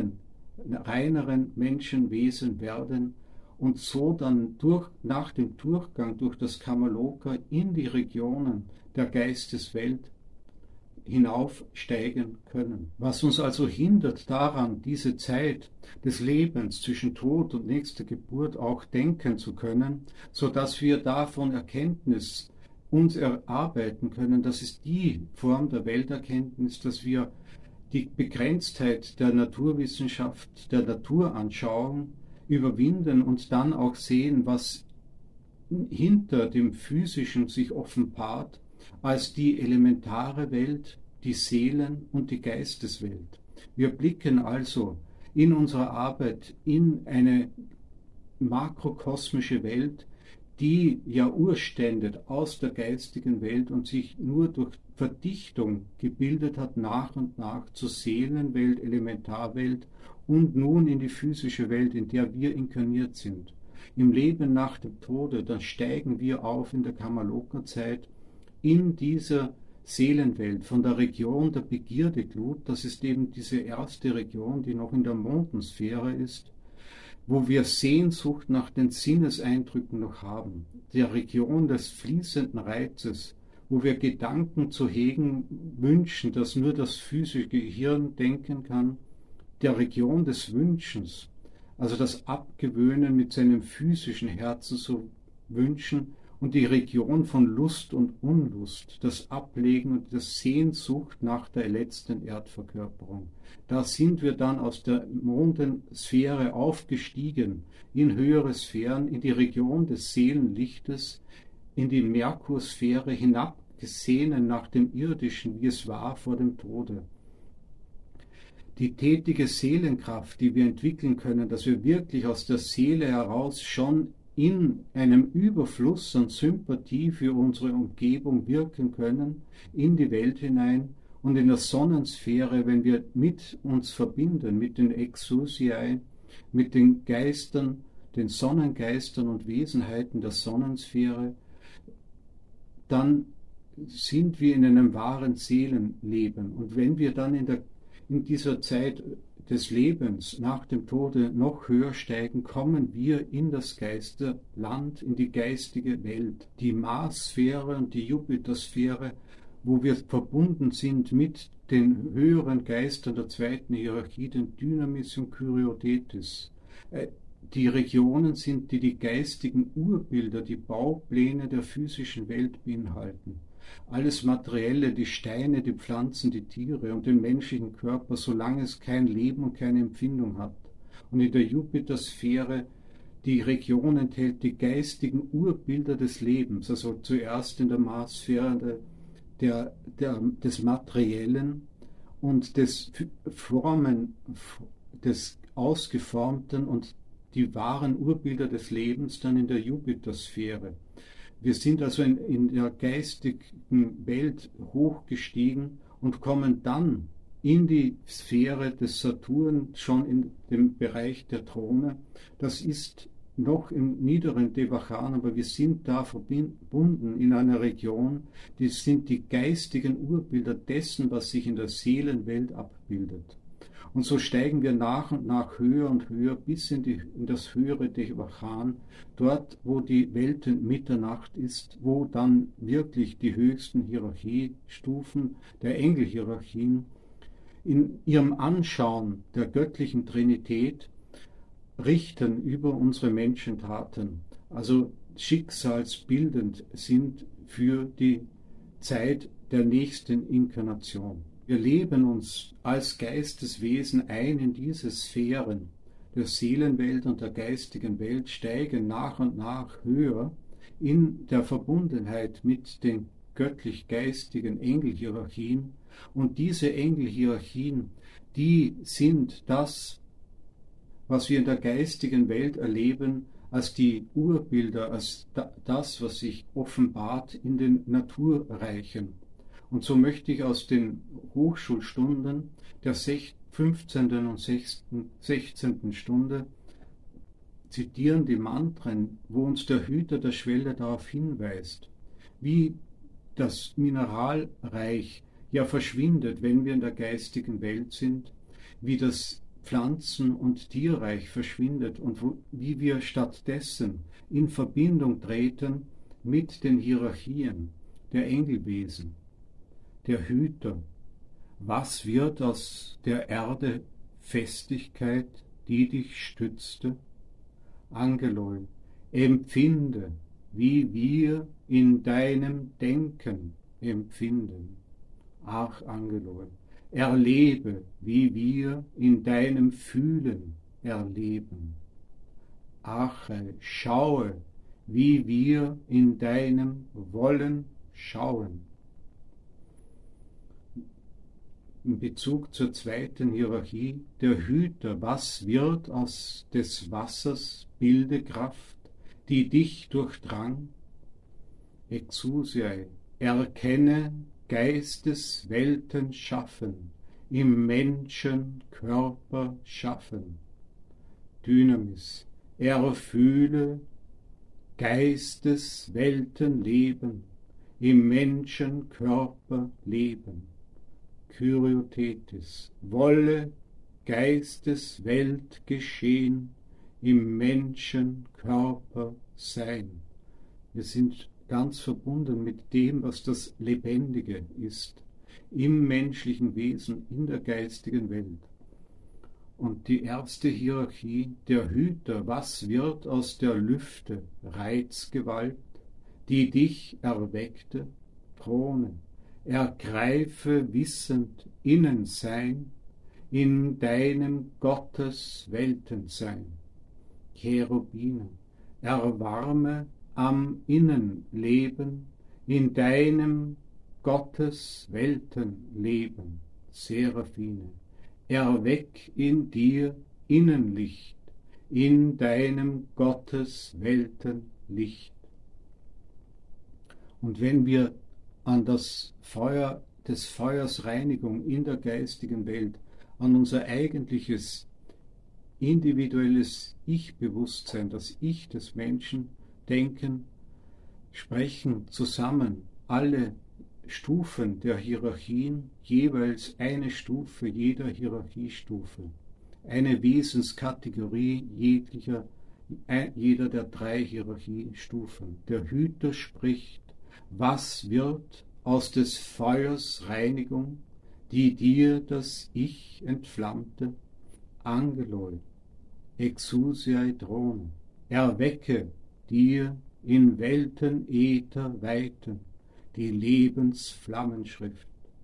reineren Menschenwesen werden und so dann nach dem Durchgang durch das Kamaloka in die Regionen der Geisteswelt hinaufsteigen können. Was uns also hindert daran, diese Zeit des Lebens zwischen Tod und nächster Geburt auch denken zu können, so dass wir davon Erkenntnis uns erarbeiten können. Das ist die Form der Welterkenntnis, dass wir die Begrenztheit der Naturwissenschaft, der Naturanschauung überwinden und dann auch sehen, was hinter dem Physischen sich offenbart, als die elementare Welt, die Seelen- und die Geisteswelt. Wir blicken also in unserer Arbeit in eine makrokosmische Welt, die ja urstammt aus der geistigen Welt und sich nur durch Verdichtung gebildet hat, nach und nach zur Seelenwelt, Elementarwelt und nun in die physische Welt, in der wir inkarniert sind. Im Leben nach dem Tode, dann steigen wir auf in der Kamaloka-Zeit in dieser Seelenwelt, von der Region der Begierdeglut, das ist eben diese erste Region, die noch in der Mondensphäre ist, wo wir Sehnsucht nach den Sinneseindrücken noch haben, der Region des fließenden Reizes, wo wir Gedanken zu hegen wünschen, dass nur das physische Gehirn denken kann, der Region des Wünschens, also das Abgewöhnen mit seinem physischen Herzen zu wünschen, und die Region von Lust und Unlust, das Ablegen und das Sehnsucht nach der letzten Erdverkörperung. Da sind wir dann aus der Mondensphäre aufgestiegen in höhere Sphären, in die Region des Seelenlichtes, in die Merkursphäre hinabgesehnen nach dem Irdischen, wie es war vor dem Tode. Die tätige Seelenkraft, die wir entwickeln können, dass wir wirklich aus der Seele heraus schon in einem Überfluss an Sympathie für unsere Umgebung wirken können, in die Welt hinein und in der Sonnensphäre, wenn wir mit uns verbinden, mit den Exousiae, mit den Geistern, den Sonnengeistern und Wesenheiten der Sonnensphäre, dann sind wir in einem wahren Seelenleben. Und wenn wir dann in dieser Zeit des Lebens nach dem Tode noch höher steigen, kommen wir in das Geisterland, in die geistige Welt, die Marssphäre und die Jupitersphäre, wo wir verbunden sind mit den höheren Geistern der zweiten Hierarchie, den Dynamis und Kyriodetis. Die Regionen sind, die die geistigen Urbilder, die Baupläne der physischen Welt beinhalten. Alles Materielle, die Steine, die Pflanzen, die Tiere und den menschlichen Körper, solange es kein Leben und keine Empfindung hat. Und in der Jupitersphäre, die Region enthält die geistigen Urbilder des Lebens, also zuerst in der Marssphäre des Materiellen und des Formen, des Ausgeformten und die wahren Urbilder des Lebens dann in der Jupitersphäre. Wir sind also in der geistigen Welt hochgestiegen und kommen dann in die Sphäre des Saturn, schon in dem Bereich der Throne. Das ist noch im niederen Devachan, aber wir sind da verbunden in einer Region, die sind die geistigen Urbilder dessen, was sich in der Seelenwelt abbildet. Und so steigen wir nach und nach höher und höher bis in das höhere Devachan, dort, wo die Weltenmitternacht ist, wo dann wirklich die höchsten Hierarchiestufen der Engelhierarchien in ihrem Anschauen der göttlichen Trinität richten über unsere Menschentaten, also schicksalsbildend sind für die Zeit der nächsten Inkarnation. Wir leben uns als Geisteswesen ein in diese Sphären der Seelenwelt und der geistigen Welt steigen nach und nach höher in der Verbundenheit mit den göttlich-geistigen Engelhierarchien. Und diese Engelhierarchien, die sind das, was wir in der geistigen Welt erleben, als die Urbilder, als das, was sich offenbart in den Naturreichen. Und so möchte ich aus den Hochschulstunden der 15. und 16. Stunde zitieren die Mantren, wo uns der Hüter der Schwelle darauf hinweist, wie das Mineralreich ja verschwindet, wenn wir in der geistigen Welt sind, wie das Pflanzen- und Tierreich verschwindet und wie wir stattdessen in Verbindung treten mit den Hierarchien der Engelwesen, der Hüter. Was wird aus der Erde Festigkeit, die dich stützte? Angeloi, empfinde, wie wir in deinem Denken empfinden. Archangeloi, erlebe, wie wir in deinem Fühlen erleben. Arche, schaue, wie wir in deinem Wollen schauen. In Bezug zur zweiten Hierarchie, der Hüter, was wird aus des Wassers Bildekraft, die dich durchdrang? Exousiae, erkenne Geisteswelten schaffen, im Menschen Körper schaffen. Dynamis, erfühle Geisteswelten leben, im Menschen Körper leben. Kyriothetis, wolle Geisteswelt geschehen, im Menschen Körper sein. Wir sind ganz verbunden mit dem, was das Lebendige ist, im menschlichen Wesen, in der geistigen Welt. Und die erste Hierarchie, der Hüter, was wird aus der Lüfte Reizgewalt, die dich erweckte? Throne, ergreife wissend innen sein, in deinem Gottes Weltensein. Cherubine, erwarme am Innenleben, in deinem Gottes Weltenleben. Seraphine, erweck in dir Innenlicht, in deinem Gottes Weltenlicht. Und wenn wir an das Feuer des Feuers Reinigung in der geistigen Welt, an unser eigentliches individuelles Ich-Bewusstsein, das Ich des Menschen, denken, sprechen zusammen alle Stufen der Hierarchien, jeweils eine Stufe jeder Hierarchiestufe, eine Wesenskategorie jeder der 3 Hierarchiestufen. Der Hüter spricht, was wird aus des Feuers Reinigung, die dir das Ich entflammte? Angeloi, exousiae Throne, erwecke dir in Welten Äther Weiten die Lebensflammenschrift.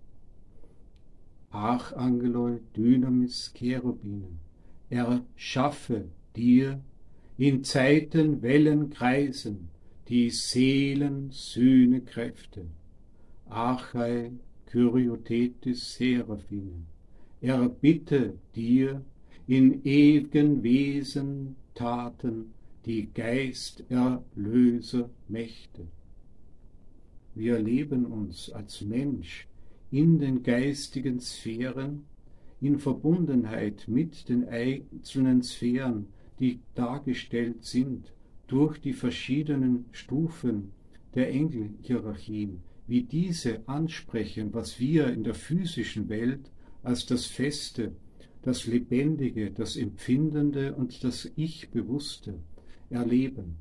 Archangeloi, Dynamis, Cherubine, erschaffe dir in Zeiten Wellen kreisen die Seelen-Sühne-Kräfte. Archae, Kyriothetis, Seraphine, erbitte dir in ewigen Wesen Taten die Geisterlöser-Mächte. Wir erleben uns als Mensch in den geistigen Sphären, in Verbundenheit mit den einzelnen Sphären, die dargestellt sind durch die verschiedenen Stufen der Engelhierarchien, wie diese ansprechen, was wir in der physischen Welt als das Feste, das Lebendige, das Empfindende und das Ich-Bewusste erleben.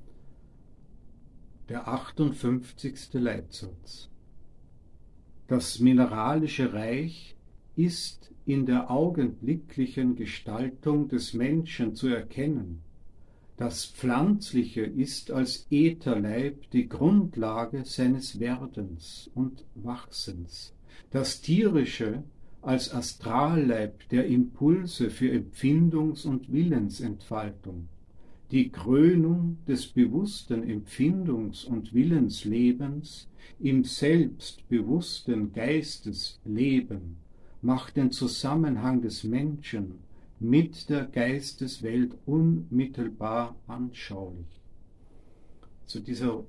Der 58. Leitsatz. Das mineralische Reich ist in der augenblicklichen Gestaltung des Menschen zu erkennen. Das Pflanzliche ist als Ätherleib die Grundlage seines Werdens und Wachsens. Das Tierische als Astralleib der Impulse für Empfindungs- und Willensentfaltung, die Krönung des bewussten Empfindungs- und Willenslebens im selbstbewussten Geistesleben macht den Zusammenhang des Menschen mit der Geisteswelt unmittelbar anschaulich. Zu dieser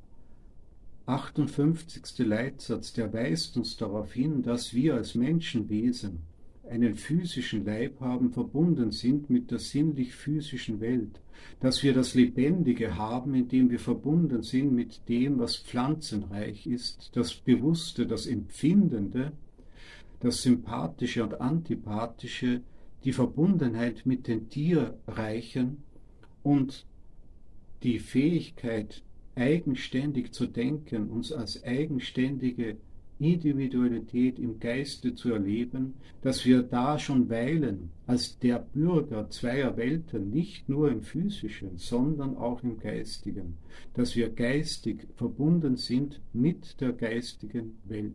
58. Leitsatz, der weist uns darauf hin, dass wir als Menschenwesen einen physischen Leib haben, verbunden sind mit der sinnlich-physischen Welt, dass wir das Lebendige haben, indem wir verbunden sind mit dem, was pflanzenreich ist, das Bewusste, das Empfindende, das Sympathische und Antipathische, die Verbundenheit mit den Tierreichen und die Fähigkeit, eigenständig zu denken, uns als eigenständige Individualität im Geiste zu erleben, dass wir da schon weilen als der Bürger zweier Welten, nicht nur im physischen, sondern auch im geistigen, dass wir geistig verbunden sind mit der geistigen Welt.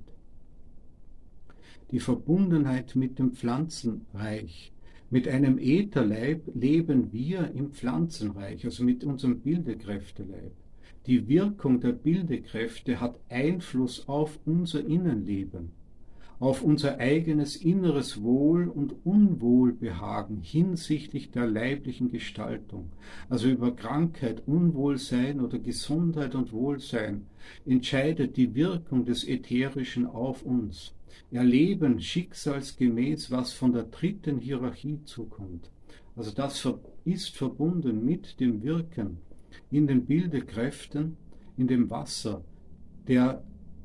Die Verbundenheit mit dem Pflanzenreich. Mit einem Ätherleib leben wir im Pflanzenreich, also mit unserem Bildekräfteleib. Die Wirkung der Bildekräfte hat Einfluss auf unser Innenleben, auf unser eigenes inneres Wohl- und Unwohlbehagen hinsichtlich der leiblichen Gestaltung. Also über Krankheit, Unwohlsein oder Gesundheit und Wohlsein entscheidet die Wirkung des Ätherischen auf uns. Erleben schicksalsgemäß, was von der dritten Hierarchie zukommt. Also das ist verbunden mit dem Wirken in den Bildekräften, in dem Wasser der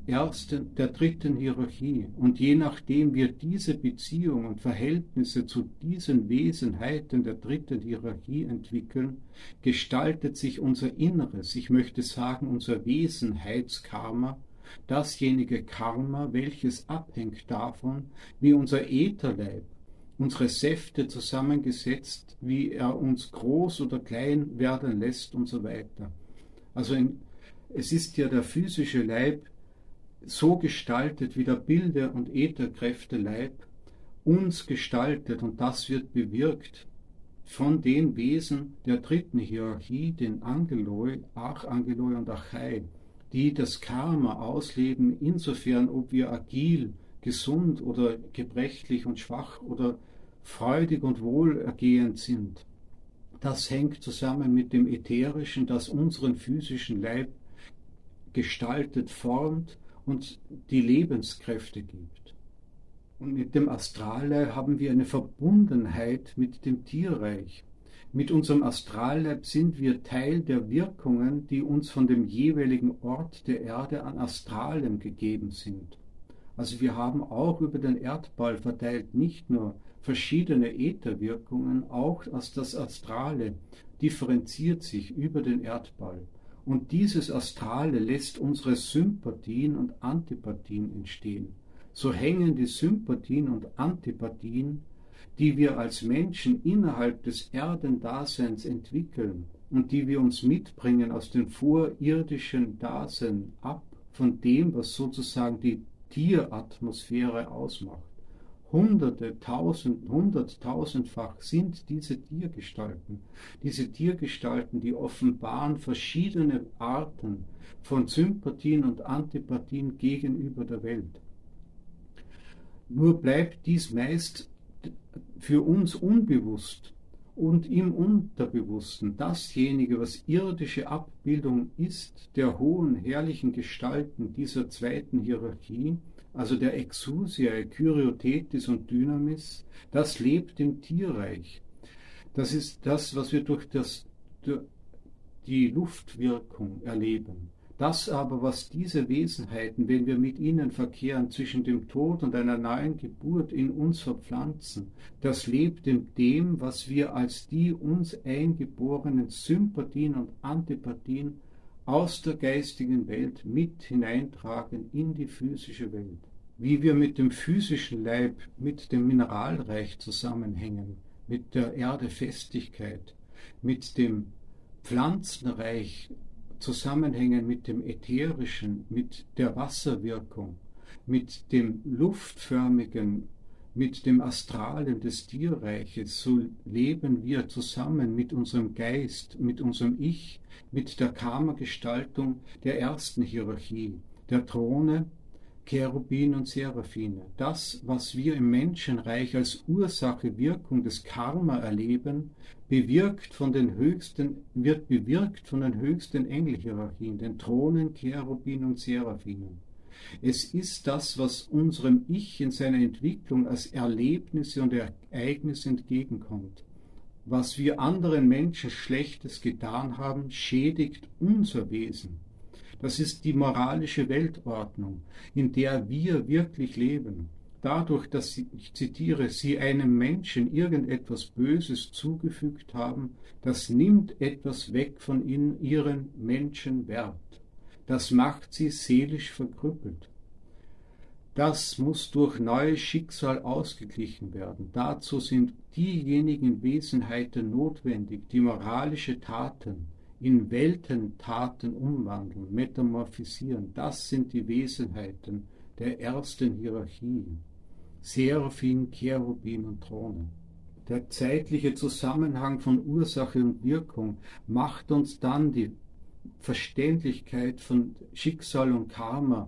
dritten Hierarchie. Und je nachdem wir diese Beziehung und Verhältnisse zu diesen Wesenheiten der dritten Hierarchie entwickeln, gestaltet sich unser Inneres, ich möchte sagen unser Wesenheitskarma, dasjenige Karma, welches abhängt davon, wie unser Ätherleib, unsere Säfte zusammengesetzt, wie er uns groß oder klein werden lässt und so weiter. Also es ist ja der physische Leib so gestaltet, wie der Bilde- und Ätherkräfteleib uns gestaltet, und das wird bewirkt von den Wesen der dritten Hierarchie, den Angeloi, Archangeloi und Archai, die das Karma ausleben, insofern, ob wir agil, gesund oder gebrechlich und schwach oder freudig und wohlergehend sind. Das hängt zusammen mit dem Ätherischen, das unseren physischen Leib gestaltet, formt und die Lebenskräfte gibt. Und mit dem Astralleib haben wir eine Verbundenheit mit dem Tierreich. Mit unserem Astralleib sind wir Teil der Wirkungen, die uns von dem jeweiligen Ort der Erde an Astralem gegeben sind. Also wir haben auch über den Erdball verteilt nicht nur verschiedene Ätherwirkungen, auch das Astrale differenziert sich über den Erdball. Und dieses Astrale lässt unsere Sympathien und Antipathien entstehen. So hängen die Sympathien und Antipathien, die wir als Menschen innerhalb des Erdendaseins entwickeln und die wir uns mitbringen aus dem vorirdischen Dasein ab, von dem, was sozusagen die Tieratmosphäre ausmacht. Hunderttausendfach sind diese Tiergestalten. Diese Tiergestalten, die offenbaren verschiedene Arten von Sympathien und Antipathien gegenüber der Welt. Nur bleibt dies meist für uns unbewusst und im Unterbewussten dasjenige, was irdische Abbildung ist der hohen, herrlichen Gestalten dieser zweiten Hierarchie, also der Exousia, Kyriothetis und Dynamis, das lebt im Tierreich. Das ist das, was wir durch die Luftwirkung erleben. Das aber, was diese Wesenheiten, wenn wir mit ihnen verkehren, zwischen dem Tod und einer neuen Geburt in uns verpflanzen, das lebt in dem, was wir als die uns eingeborenen Sympathien und Antipathien aus der geistigen Welt mit hineintragen in die physische Welt. Wie wir mit dem physischen Leib, mit dem Mineralreich zusammenhängen, mit der Erdefestigkeit, mit dem Pflanzenreich zusammenhängen, mit dem Ätherischen, mit der Wasserwirkung, mit dem luftförmigen mit dem Astralen des Tierreiches, so leben wir zusammen mit unserem Geist, mit unserem Ich, mit der Karma-Gestaltung der ersten Hierarchie, der Throne, Cherubin und Seraphine. Das, was wir im Menschenreich als Ursache, Wirkung des Karma erleben, wird bewirkt von den höchsten Engelhierarchien, den Thronen, Cherubin und Seraphinen. Es ist das, was unserem Ich in seiner Entwicklung als Erlebnisse und Ereignisse entgegenkommt. Was wir anderen Menschen Schlechtes getan haben, schädigt unser Wesen. Das ist die moralische Weltordnung, in der wir wirklich leben. Dadurch, dass sie, ich zitiere, sie einem Menschen irgendetwas Böses zugefügt haben, das nimmt etwas weg von ihrem Menschenwert. Das macht sie seelisch verkrüppelt. Das muss durch neues Schicksal ausgeglichen werden. Dazu sind diejenigen Wesenheiten notwendig, die moralische Taten in Weltentaten umwandeln, metamorphisieren. Das sind die Wesenheiten der ersten Hierarchie. Seraphim, Cherubin und Throne. Der zeitliche Zusammenhang von Ursache und Wirkung macht uns dann die Verständlichkeit von Schicksal und Karma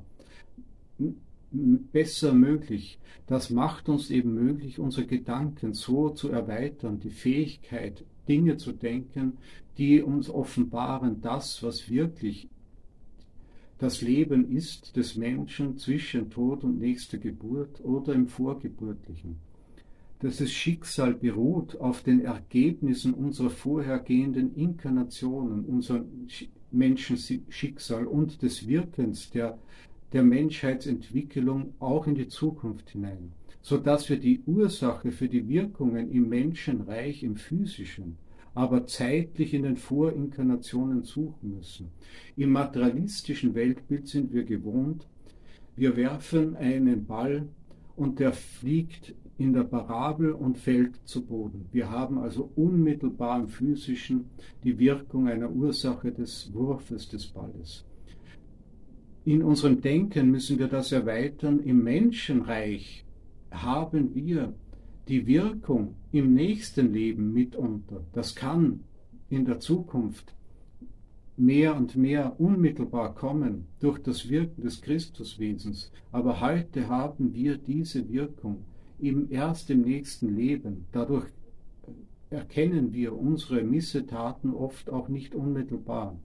besser möglich. Das macht uns eben möglich, unsere Gedanken so zu erweitern, die Fähigkeit, Dinge zu denken, die uns offenbaren, das, was wirklich das Leben ist des Menschen zwischen Tod und nächster Geburt oder im Vorgeburtlichen. Das Schicksal beruht auf den Ergebnissen unserer vorhergehenden Inkarnationen, unser Menschenschicksal und des Wirkens der Menschheitsentwicklung auch in die Zukunft hinein, sodass wir die Ursache für die Wirkungen im Menschenreich, im Physischen, aber zeitlich in den Vorinkarnationen suchen müssen. Im materialistischen Weltbild sind wir gewohnt, wir werfen einen Ball und der fliegt in der Parabel und fällt zu Boden. Wir haben also unmittelbar im Physischen die Wirkung einer Ursache des Wurfes des Balles. In unserem Denken müssen wir das erweitern. Im Menschenreich haben wir die Wirkung im nächsten Leben mitunter. Das kann in der Zukunft mehr und mehr unmittelbar kommen durch das Wirken des Christuswesens. Aber heute haben wir diese Wirkung erst im nächsten Leben. Dadurch erkennen wir unsere Missetaten oft auch nicht unmittelbar.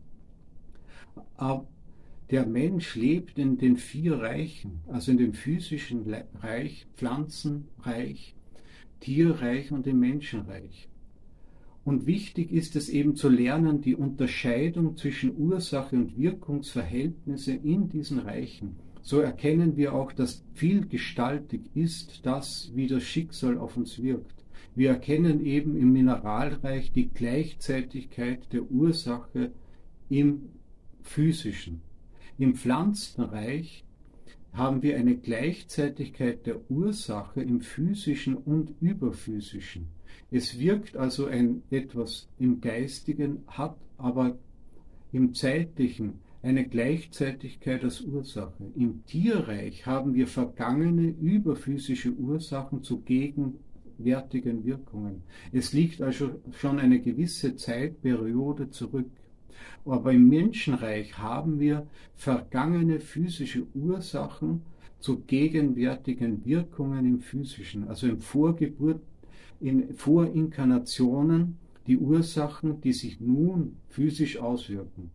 Aber der Mensch lebt in den 4 Reichen, also in dem physischen Reich, Pflanzenreich, Tierreich und dem Menschenreich. Und wichtig ist es eben zu lernen, die Unterscheidung zwischen Ursache und Wirkungsverhältnisse in diesen Reichen. So erkennen wir auch, dass vielgestaltig ist das, wie das Schicksal auf uns wirkt. Wir erkennen eben im Mineralreich die Gleichzeitigkeit der Ursache im Physischen. Im Pflanzenreich haben wir eine Gleichzeitigkeit der Ursache im Physischen und Überphysischen. Es wirkt also etwas im Geistigen, hat aber im Zeitlichen eine Gleichzeitigkeit als Ursache. Im Tierreich haben wir vergangene überphysische Ursachen zu gegenwärtigen Wirkungen. Es liegt also schon eine gewisse Zeitperiode zurück. Aber im Menschenreich haben wir vergangene physische Ursachen zu gegenwärtigen Wirkungen im Physischen, also in Vorinkarnationen, die Ursachen, die sich nun physisch auswirken.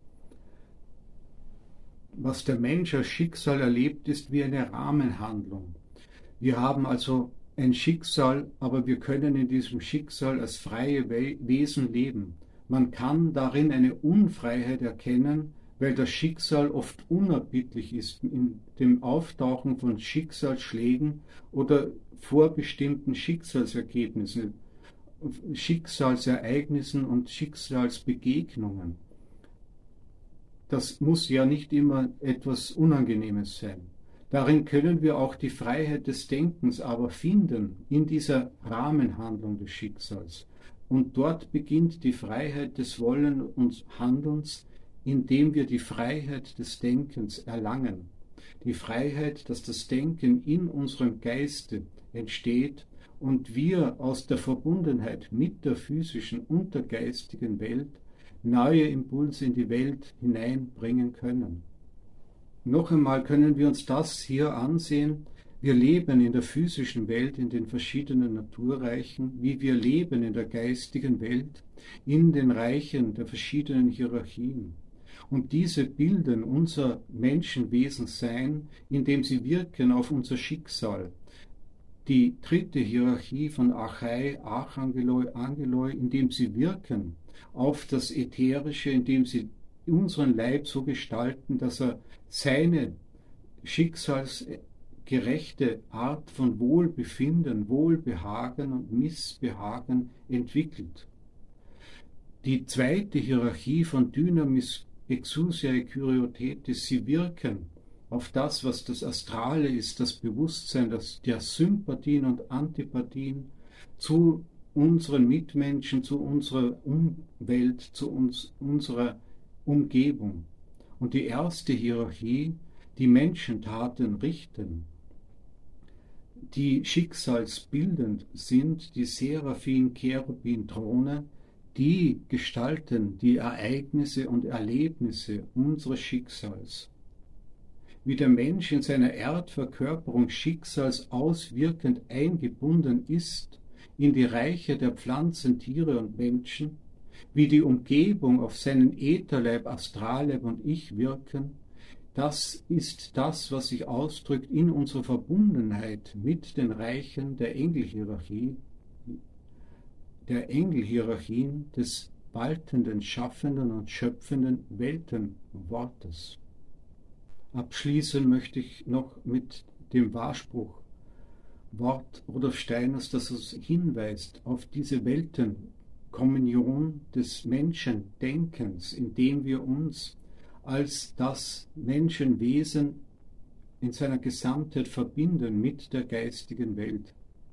Was der Mensch als Schicksal erlebt, ist wie eine Rahmenhandlung. Wir haben also ein Schicksal, aber wir können in diesem Schicksal als freie Wesen leben. Man kann darin eine Unfreiheit erkennen, weil das Schicksal oft unerbittlich ist in dem Auftauchen von Schicksalsschlägen oder vorbestimmten Schicksalsergebnissen, Schicksalsereignissen und Schicksalsbegegnungen. Das muss ja nicht immer etwas Unangenehmes sein. Darin können wir auch die Freiheit des Denkens aber finden, in dieser Rahmenhandlung des Schicksals. Und dort beginnt die Freiheit des Wollen und Handelns, indem wir die Freiheit des Denkens erlangen. die Freiheit, dass das Denken in unserem Geiste entsteht und wir aus der Verbundenheit mit der physischen und der geistigen Welt neue Impulse in die Welt hineinbringen können. Noch einmal können wir uns das hier ansehen. Wir leben in der physischen Welt, in den verschiedenen Naturreichen, wie wir leben in der geistigen Welt, in den Reichen der verschiedenen Hierarchien. Und diese bilden unser Menschenwesensein, indem sie wirken auf unser Schicksal. Die dritte Hierarchie von Archai, Archangeloi, Angeloi, indem sie wirken auf das Ätherische, indem sie unseren Leib so gestalten, dass er seine schicksalsgerechte Art von Wohlbefinden, Wohlbehagen und Missbehagen entwickelt. Die zweite Hierarchie von Dynamis, Exousiae, Kuriotetis, sie wirken auf das, was das Astrale ist, das Bewusstsein der Sympathien und Antipathien zu unseren Mitmenschen, zu unserer Umwelt, zu unserer Umgebung. Und die erste Hierarchie, die Menschentaten richten, die schicksalsbildend sind, die Seraphim-Cherubim-Throne, die gestalten die Ereignisse und Erlebnisse unseres Schicksals. Wie der Mensch in seiner Erdverkörperung schicksalsauswirkend eingebunden ist in die Reiche der Pflanzen, Tiere und Menschen, wie die Umgebung auf seinen Ätherleib, Astralleib und Ich wirken, das ist das, was sich ausdrückt in unserer Verbundenheit mit den Reichen der Engelhierarchie, der Engelhierarchien des waltenden, schaffenden und schöpfenden Weltenwortes. Abschließen möchte ich noch mit dem Wahrspruch, Wort Rudolf Steiners, das uns hinweist auf diese Weltenkommunion des Menschendenkens, indem wir uns als das Menschenwesen in seiner Gesamtheit verbinden mit der geistigen Welt.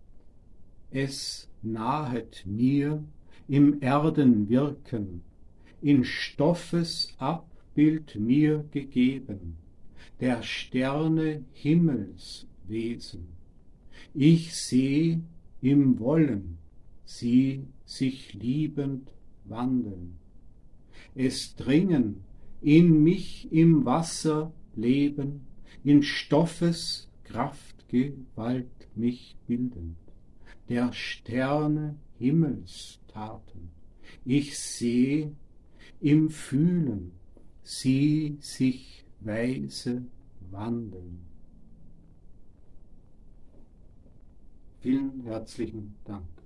Es nahet mir im Erdenwirken, in Stoffes Abbild mir gegeben, der Sterne Himmelswesen. Ich seh im Wollen sie sich liebend wandeln. Es dringen in mich im Wasser leben, in Stoffes Kraftgewalt mich bildend, der Sterne Himmelstaten. Ich seh im Fühlen sie sich weise wandeln. Vielen herzlichen Dank.